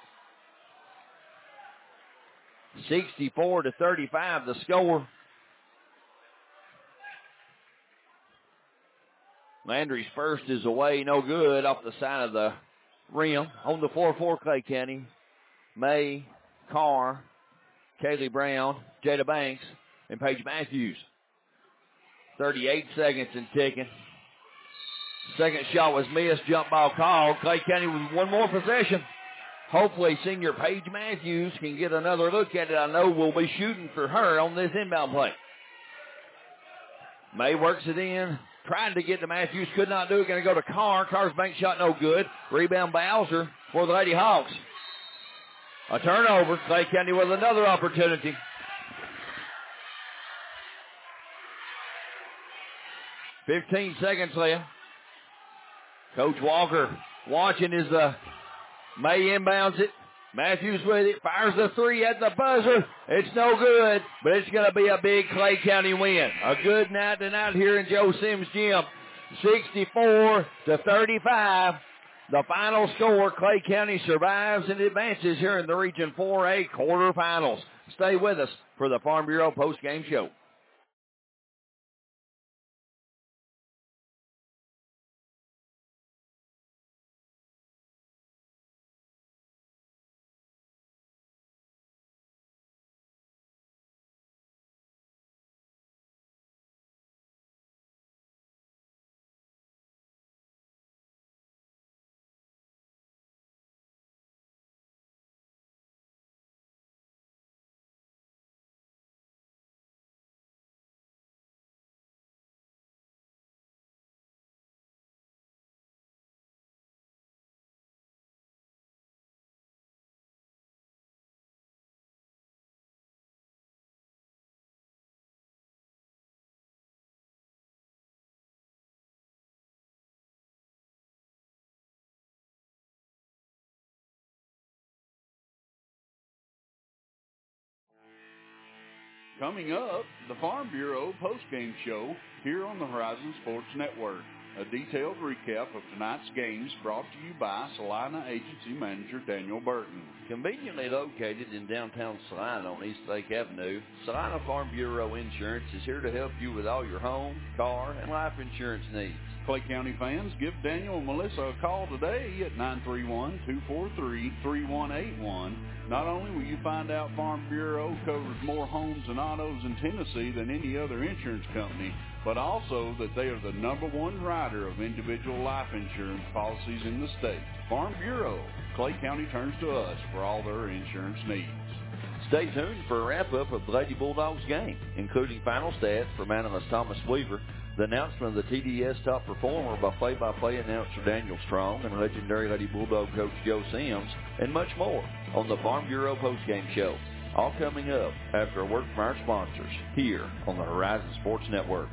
sixty-four to thirty-five, the score. Landry's first is away, no good, off the side of the rim. On the floor for Clay County, May, Carr, Kaylee Brown, Jada Banks, and Paige Matthews. thirty-eight seconds and ticking. Second shot was missed, jump ball called. Clay County with one more possession. Hopefully senior Paige Matthews can get another look at it. I know we'll be shooting for her on this inbound play. May works it in. Trying to get to Matthews, could not do it. Going to go to Carr. Carr's bank shot no good. Rebound Bowser for the Lady Hawks. A turnover. Clay County with another opportunity. Fifteen seconds left. Coach Walker watching as uh, May inbounds it. Matthews with it, fires the three at the buzzer. It's no good, but it's going to be a big Clay County win. A good night tonight here in Joe Sims Gym. sixty-four to thirty-five. The final score, Clay County survives and advances here in the Region four A quarterfinals. Stay with us for the Farm Bureau postgame show. Coming up, the Farm Bureau postgame show here on the Horizon Sports Network. A detailed recap of tonight's games brought to you by Salina Agency Manager Daniel Burton. Conveniently located in downtown Salina on East Lake Avenue, Salina Farm Bureau Insurance is here to help you with all your home, car, and life insurance needs. Clay County fans, give Daniel and Melissa a call today at nine three one, two four three, three one eight one. Not only will you find out Farm Bureau covers more homes and autos in Tennessee than any other insurance company, but also that they are the number one writer of individual life insurance policies in the state. Farm Bureau, Clay County turns to us for all their insurance needs. Stay tuned for a wrap-up of the Lady Bulldogs game, including final stats from analyst Thomas Weaver, the announcement of the T D S top performer by play-by-play announcer Daniel Strong and legendary Lady Bulldog coach Joe Sims, and much more on the Farm Bureau postgame show. All coming up after a word from our sponsors here on the Horizon Sports Network.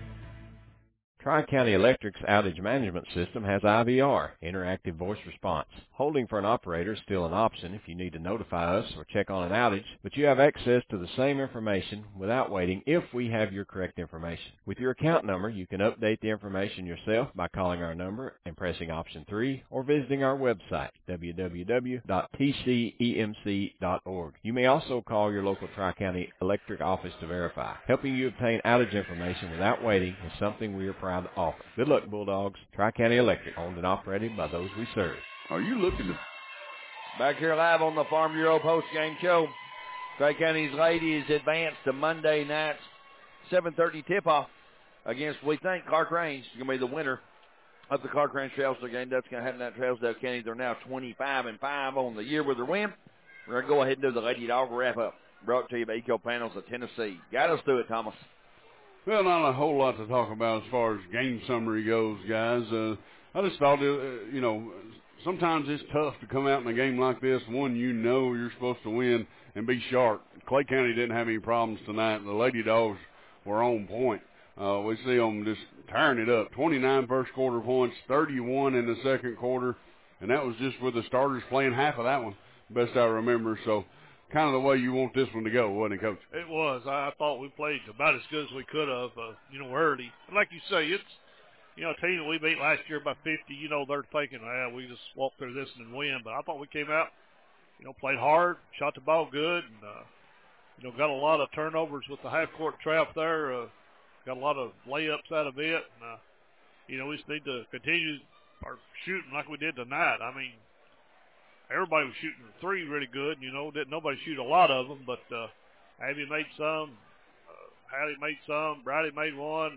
Tri-County Electric's outage management system has I V R, interactive voice response. Holding for an operator is still an option if you need to notify us or check on an outage, but you have access to the same information without waiting if we have your correct information. With your account number, you can update the information yourself by calling our number and pressing option three or visiting our website, w w w dot t c e m c dot org. You may also call your local Tri-County Electric office to verify. Helping you obtain outage information without waiting is something we are proud to offer. Good luck, Bulldogs. Tri-County Electric, owned and operated by those we serve. Are you looking to... Back here live on the Farm Bureau post-game show. Tri-County's ladies advance to Monday night's seven thirty tip-off against, we think, Clark Range is going to be the winner of the Clark Range Trailsdale game. That's going to happen at Trailsdale County. They're now twenty-five and five on the year with their win. We're going to go ahead and do the Lady Dog wrap-up. Brought to you by Eco Panels of Tennessee. Got us through it, Thomas. Well, not a whole lot to talk about as far as game summary goes, guys. Uh, I just thought, uh, you know, sometimes it's tough to come out in a game like this, one you know you're supposed to win, and be sharp. Clay County didn't have any problems tonight. The Lady Dogs were on point. Uh, we see them just tearing it up. twenty-nine first quarter points, thirty-one in the second quarter, and that was just with the starters playing half of that one, best I remember. So kind of the way you want this one to go, wasn't it, Coach? It was. I thought we played about as good as we could have, uh, you know, early. And like you say, it's, you know, a team that we beat last year by fifty, you know, they're thinking, ah, we just walk through this and win. But I thought we came out, you know, played hard, shot the ball good, and, uh, you know, got a lot of turnovers with the half-court trap there, uh, got a lot of layups out of it. And, uh, you know, we just need to continue our shooting like we did tonight. I mean, everybody was shooting the three really good, you know. Didn't nobody shoot a lot of them, but uh, Abby made some, uh, Hallie made some, Bradley made one,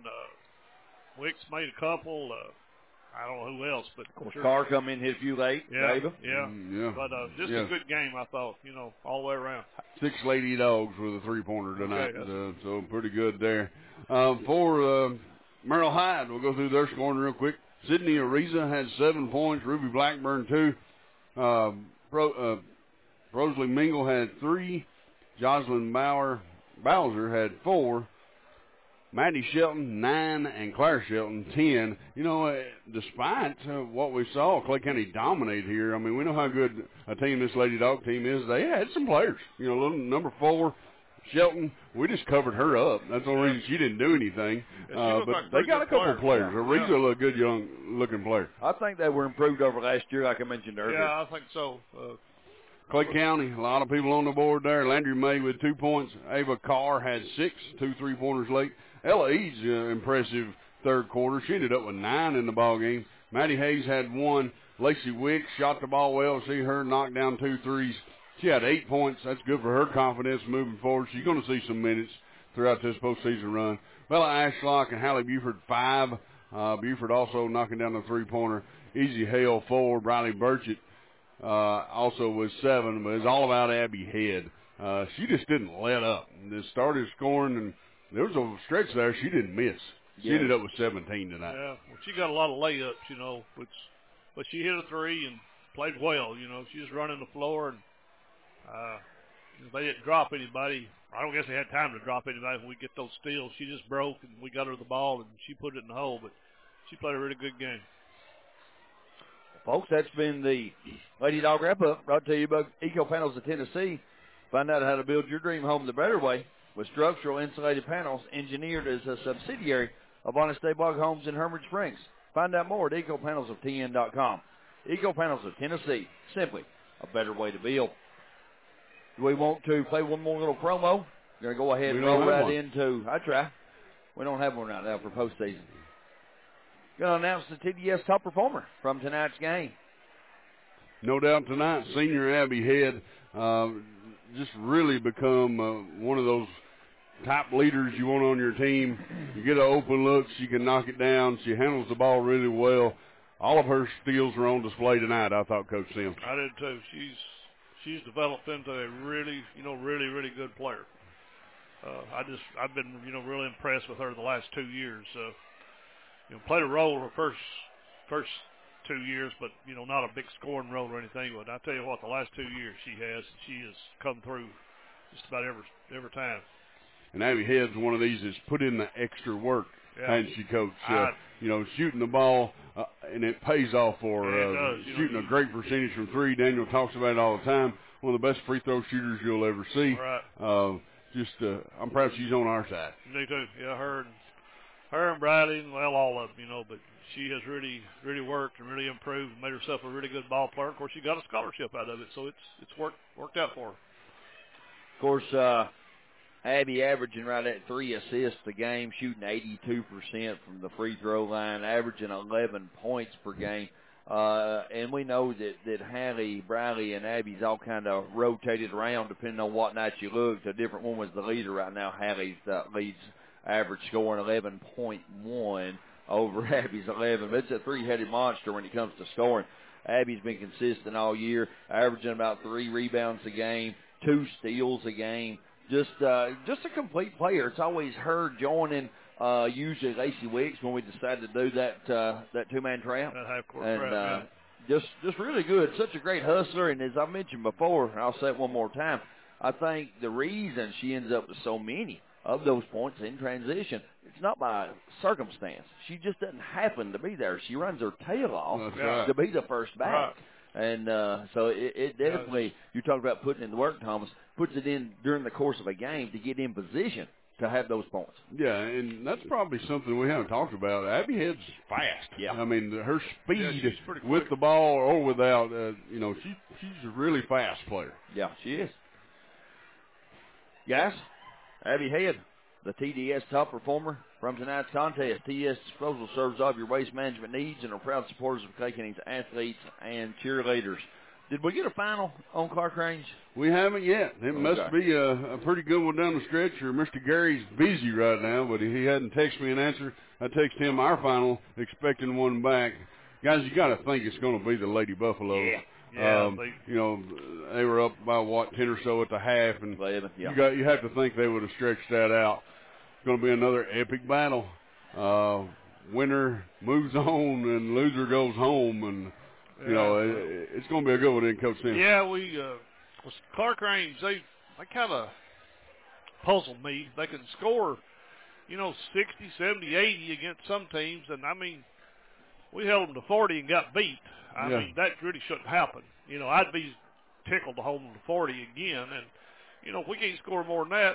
uh, Wicks made a couple. Uh, I don't know who else, but of course, sure. Carr come in hit a few late. Yeah, David. yeah, Mm, yeah. But uh, just yeah. a good game, I thought. You know, all the way around. Six Lady Dogs with a three-pointer tonight, Okay, uh, so pretty good there. Um, for uh, Merle Hyde, we'll go through their scoring real quick. Sydney Ariza had seven points. Ruby Blackburn two. Uh, Pro, uh, Rosalie Mingle had three. Jocelyn Bauer Bowser had four. Maddie Shelton, nine, and Claire Shelton, ten. You know, uh, despite uh, what we saw, Clay County dominate here. I mean, we know how good a team this Lady Dog team is. They had some players. You know, little number four, Shelton, we just covered her up. That's the only reason she didn't do anything. Yeah, uh, but like they got a couple player. players. Yeah. Ariza Yeah. looked a good young-looking player. I think they were improved over last year, like I mentioned earlier. Yeah, I think so. Uh, Clay County, a lot of people on the board there. Landry May with two points. Ava Carr had six, two three-pointers late. Ella Eads, uh, impressive third quarter. She ended up with nine in the ball game. Maddie Hayes had one. Lacey Wicks shot the ball well. See her knock down two threes. She had eight points. That's good for her confidence moving forward. She's going to see some minutes throughout this postseason run. Bella Ashlock and Hallie Buford, five. Uh, Buford also knocking down the three-pointer. Easy Hale, four. Briley Burchett uh, also was seven. But it's all about Abby Head. Uh, she just didn't let up. Just started scoring, and there was a stretch there she didn't miss. She Yeah. ended up with seventeen tonight. Yeah, well, she got a lot of layups, you know, which, but she hit a three and played well, you know. She was running the floor, and uh, they didn't drop anybody. I don't guess they had time to drop anybody when we get those steals. She just broke, and we got her the ball, and she put it in the hole, but she played a really good game. Folks, that's been the Lady Dog Wrap-Up brought to you by Eco Panels of Tennessee. Find out how to build your dream home the better way with structural insulated panels engineered as a subsidiary of Honest Day Bog Homes in Hermitage Springs. Find out more at eco panels of t n dot com. Eco Panels of Tennessee, simply a better way to build. Do we want to play one more little promo? We're going to go ahead We and don't roll have right one. into, I try. We don't have one right now for postseason. Going to announce the T D S top performer from tonight's game. No doubt tonight, senior Abby Head uh, just really become uh, one of those top leaders you want on your team. You get an open look, she can knock it down. She handles the ball really well. All of her skills are on display tonight, I thought, Coach Sims. I did too. She's she's developed into a really, you know, really, really good player. Uh, I just, I've been, you know, really impressed with her the last two years. Uh, you know, played a role her first first two years, but you know, not a big scoring role or anything. But I tell you what, the last two years she has, she has come through just about every every time. And Abby Head's one of these that's put in the extra work, Yeah. hasn't she, Coach? Uh, I, you know, shooting the ball, uh, and it pays off for her. Yeah, it Uh, does. You shooting know, a you- great percentage from three. Daniel talks about it all the time. One of the best free throw shooters you'll ever see. Right. Uh, just, uh, I'm proud she's on our side. Me too. Yeah, her and her and Bradley, and well, all of them, you know. But she has really, really worked and really improved, and made herself a really good ball player. Of course, she got a scholarship out of it, so it's it's worked worked out for her. Of course, uh, Abby averaging right at three assists a game, shooting eighty-two percent from the free throw line, averaging eleven points per game. Uh, and we know that, that Hallie, Bradley, and Abby's all kind of rotated around depending on what night you look. A different one was the leader right now. Hallie's uh, leads average scoring eleven point one over Abby's eleven. But it's a three-headed monster when it comes to scoring. Abby's been consistent all year, averaging about three rebounds a game, two steals a game. Just uh, just a complete player. It's always her joining uh, usually Lacey Wicks when we decide to do that uh, that two-man trap. That half-court and trap, uh, yeah. just just really good. Such a great hustler. And as I mentioned before, and I'll say it one more time, I think the reason she ends up with so many of those points in transition, it's not by circumstance. She just doesn't happen to be there. She runs her tail off That's right. to be the first back. Right. And uh, so it, it definitely, you talk about putting in the work, Thomas, puts it in during the course of a game to get in position to have those points. Yeah, and that's probably something we haven't talked about. Abby Head's fast. Yeah. I mean, her speed Yeah, she's pretty with quick. the ball or without, uh, you know, she she's a really fast player. Yeah, she is. Guys, Abby Head, the T D S top performer from tonight's contest. T D S Disposal serves all of your waste management needs and are proud supporters of Clay County's athletes and cheerleaders. Did we get a final on Clark Range? We haven't yet. It Okay. must be a, a pretty good one down the stretch, or Mister Gary's busy right now, but he hadn't texted me an answer. I texted him our final, expecting one back. Guys, you got to think it's going to be the Lady Buffaloes. Yeah. Yeah, um, they- you know, they were up by what ten or so at the half, and Eleven, yeah. you got you have to think they would have stretched that out. It's going to be another epic battle. Uh, winner moves on, and loser goes home, and you know Yeah. it, it's going to be a good one, in Coach Sims. Yeah, we uh, with Clark Range, they they kind of puzzled me. They can score, you know, sixty, seventy, eighty against some teams, and I mean, we held them to forty and got beat. I Yeah. mean, that really shouldn't happen. You know, I'd be tickled to hold them to forty again, and you know, if we can't score more than that,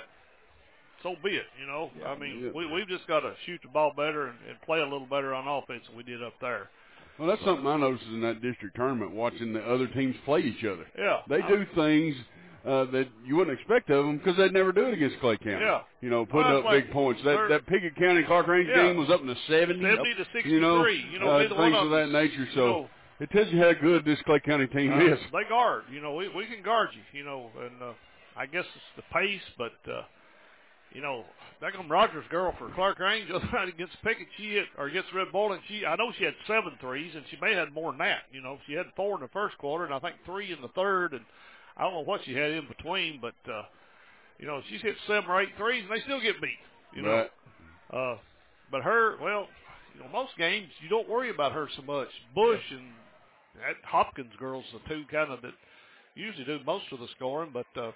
so be it. You know, Yeah, I mean, yeah. we we've just got to shoot the ball better and, and play a little better on offense than we did up there. Well, that's something I noticed in that district tournament, watching the other teams play each other. Yeah, They do things uh, that you wouldn't expect of them because they'd never do it against Clay County. Yeah. You know, putting Well, up it's like big points. That they're- that Pickett County Clark Range Yeah. game was up in the seventies. seventy to sixty-three. You know, You know, uh, neither one things of of that us, nature. So you know, it tells you how good this Clay County team Uh, is. They guard, you know, we we can guard you, you know, and uh, I guess it's the pace, but uh, you know, that come Rogers girl for Clark Range against Pickett, she hit, or against Red Bull, and she I know she had seven threes, and she may have had more than that. You know, she had four in the first quarter, and I think three in the third, and I don't know what she had in between, but uh, you know, she's hit seven or eight threes, and they still get beat. You know, Right. uh, but her, well, you know, most games you don't worry about her so much. Bush and that Hopkins girls, the two kind of that usually do most of the scoring, but uh,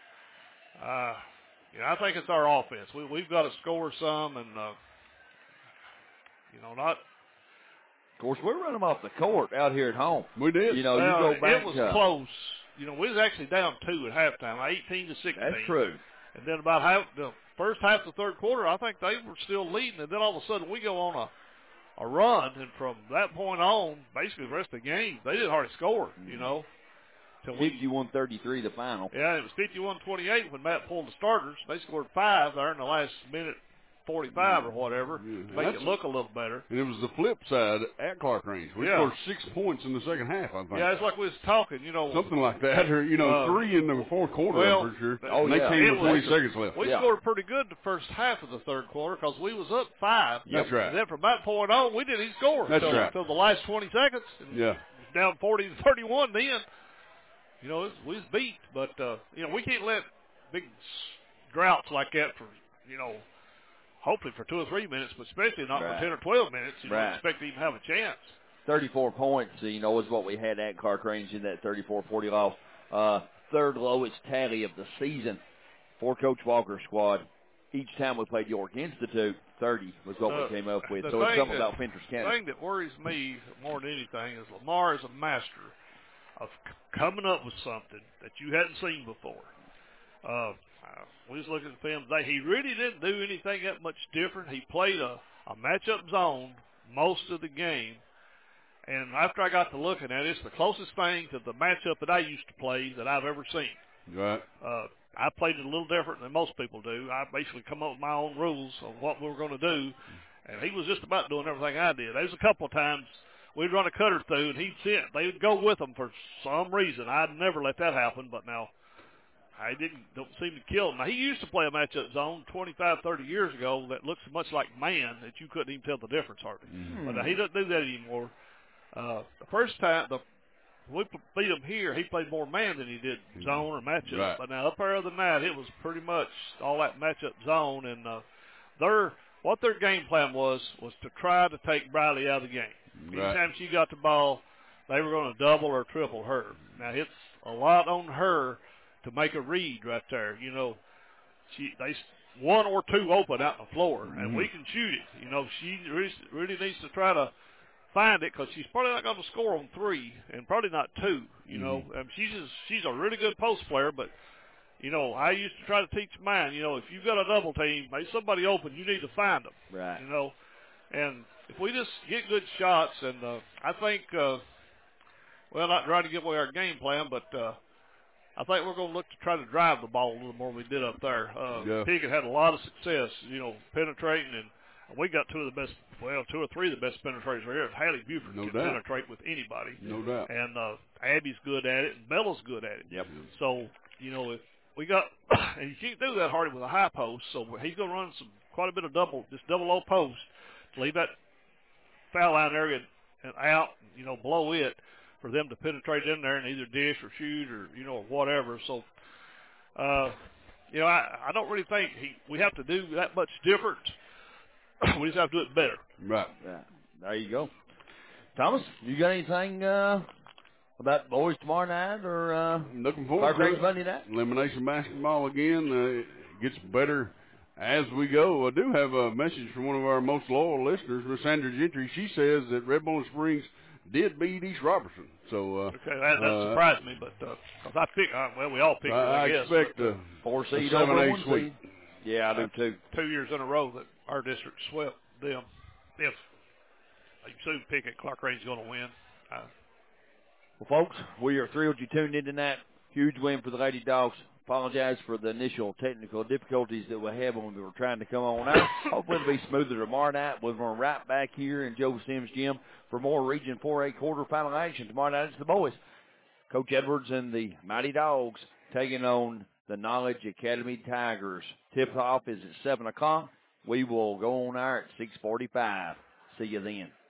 uh, you know, I think it's our offense. We we've got to score some, and uh, you know, not. Of course, we run them off the court out here at home. We did. You know, Well, you go back it was to, close. You know, we was actually down two at halftime, eighteen to sixteen. That's true. And then about half the first half of the third quarter, I think they were still leading, and then all of a sudden we go on a a run, and from that point on, basically the rest of the game, they didn't hardly score. You know, till we fifty-one thirty-three the final. yeah, it was fifty-one twenty-eight when Matt pulled the starters. They scored five there in the last minute forty-five or whatever Yeah, to make that's- it look a little better. And it was the flip side at Clark Range. We Yeah. scored six points in the second half, I think. Yeah, it's like we was talking, you know. Something like that, or you know, Uh, three in the fourth quarter, well, I'm pretty sure. oh, and they yeah. came It with twenty was- seconds left. We Yeah. scored pretty good the first half of the third quarter because we was up five. That's right. And then from that point on, we didn't even score. That's until, right. Until the last twenty seconds. And Yeah. down forty to thirty-one then. You know, it's, we was beat. But, uh, you know, we can't let big s- droughts like that for, you know, hopefully for two or three minutes, but especially not Right. for ten or twelve minutes. You Right. don't expect to even have a chance. thirty-four points, you know, is what we had at Clark Range in that thirty-four forty loss. Uh, third lowest tally of the season for Coach Walker's squad. Each time we played York Institute, thirty was what Uh, we came up with. the So it's thing something that- about Fentress The County. thing that worries me more than anything is Lamar is a master of c- coming up with something that you hadn't seen before. Uh, uh, we was looking at film today. He really didn't do anything that much different. He played a, a matchup zone most of the game. And after I got to looking at it, it's the closest thing to the matchup that I used to play that I've ever seen. Right. Uh, I played it a little different than most people do. I basically come up with my own rules of what we were going to do, and he was just about doing everything I did. There was a couple of times we'd run a cutter through, and he'd sit. They would go with him for some reason. I'd never let that happen, but now I didn't don't seem to kill him. Now, he used to play a matchup zone twenty-five, thirty years ago that looks much like man that you couldn't even tell the difference hardly. Mm-hmm. But now he doesn't do that anymore. Uh, the first time, the we beat him here, he played more man than he did zone or matchup. Right. But now up there other than that, it was pretty much all that matchup zone. And uh, their what their game plan was was to try to take Briley out of the game. Right. Anytime she got the ball, they were going to double or triple her. Now it's a lot on her to make a read right there. You know, she they one or two open out on the floor, and Mm-hmm. we can shoot it. You know, she really, really needs to try to find it because she's probably not going to score on three and probably not two. You know, Mm-hmm. um, she's just, she's a really good post player, but you know, I used to try to teach mine. You know, if you've got a double team, there's somebody open, you need to find them. Right. You know, and if we just get good shots, and uh, I think, uh, well, not trying to give away our game plan, but uh, I think we're going to look to try to drive the ball a little more than we did up there. Uh, Yeah. Pickett had a lot of success, you know, penetrating, and we got two of the best, well, two or three of the best penetrators right here. Haley Buford No can doubt. penetrate with anybody. No doubt. And uh, Abby's good at it, and Bella's good at it. Yep. So, you know, if we got, and you can't do that hardly with a high post, so he's going to run some quite a bit of double, just double low post to leave that foul line area and out, you know, below it for them to penetrate in there and either dish or shoot or, you know, or whatever. So, uh, you know, I, I don't really think he, we have to do that much different. We just have to do it better. Right. Yeah. There you go. Thomas, you got anything uh, about the boys tomorrow night or uh, Looking forward Fire to Creek it. Monday night? Elimination basketball again. Uh, it gets better as we go. I do have a message from one of our most loyal listeners, Miss Sandra Gentry. She says that Red Bowling Springs did beat East Robertson. So uh, Okay, that, that uh, surprised me, but uh 'cause I pick, uh, well, we all picked it, I, I, I guess. expect but, uh, a, Four a seed seven over eight one sweep. seed. Yeah, I do too. two years in a row that our district swept them. If Sue Pickett, Clark Range is going to win. Uh, Well, folks, we are thrilled you tuned in tonight. Huge win for the Lady Dogs. Apologize for the initial technical difficulties that we had when we were trying to come on out. Hopefully it'll be smoother tomorrow night. We're going right back here in Joe Sims Gym for more Region four A quarterfinal action. Tomorrow night it's the boys. Coach Edwards and the Mighty Dogs taking on the Knowledge Academy Tigers. Tip-off is at seven o'clock. We will go on air at six forty-five. See you then.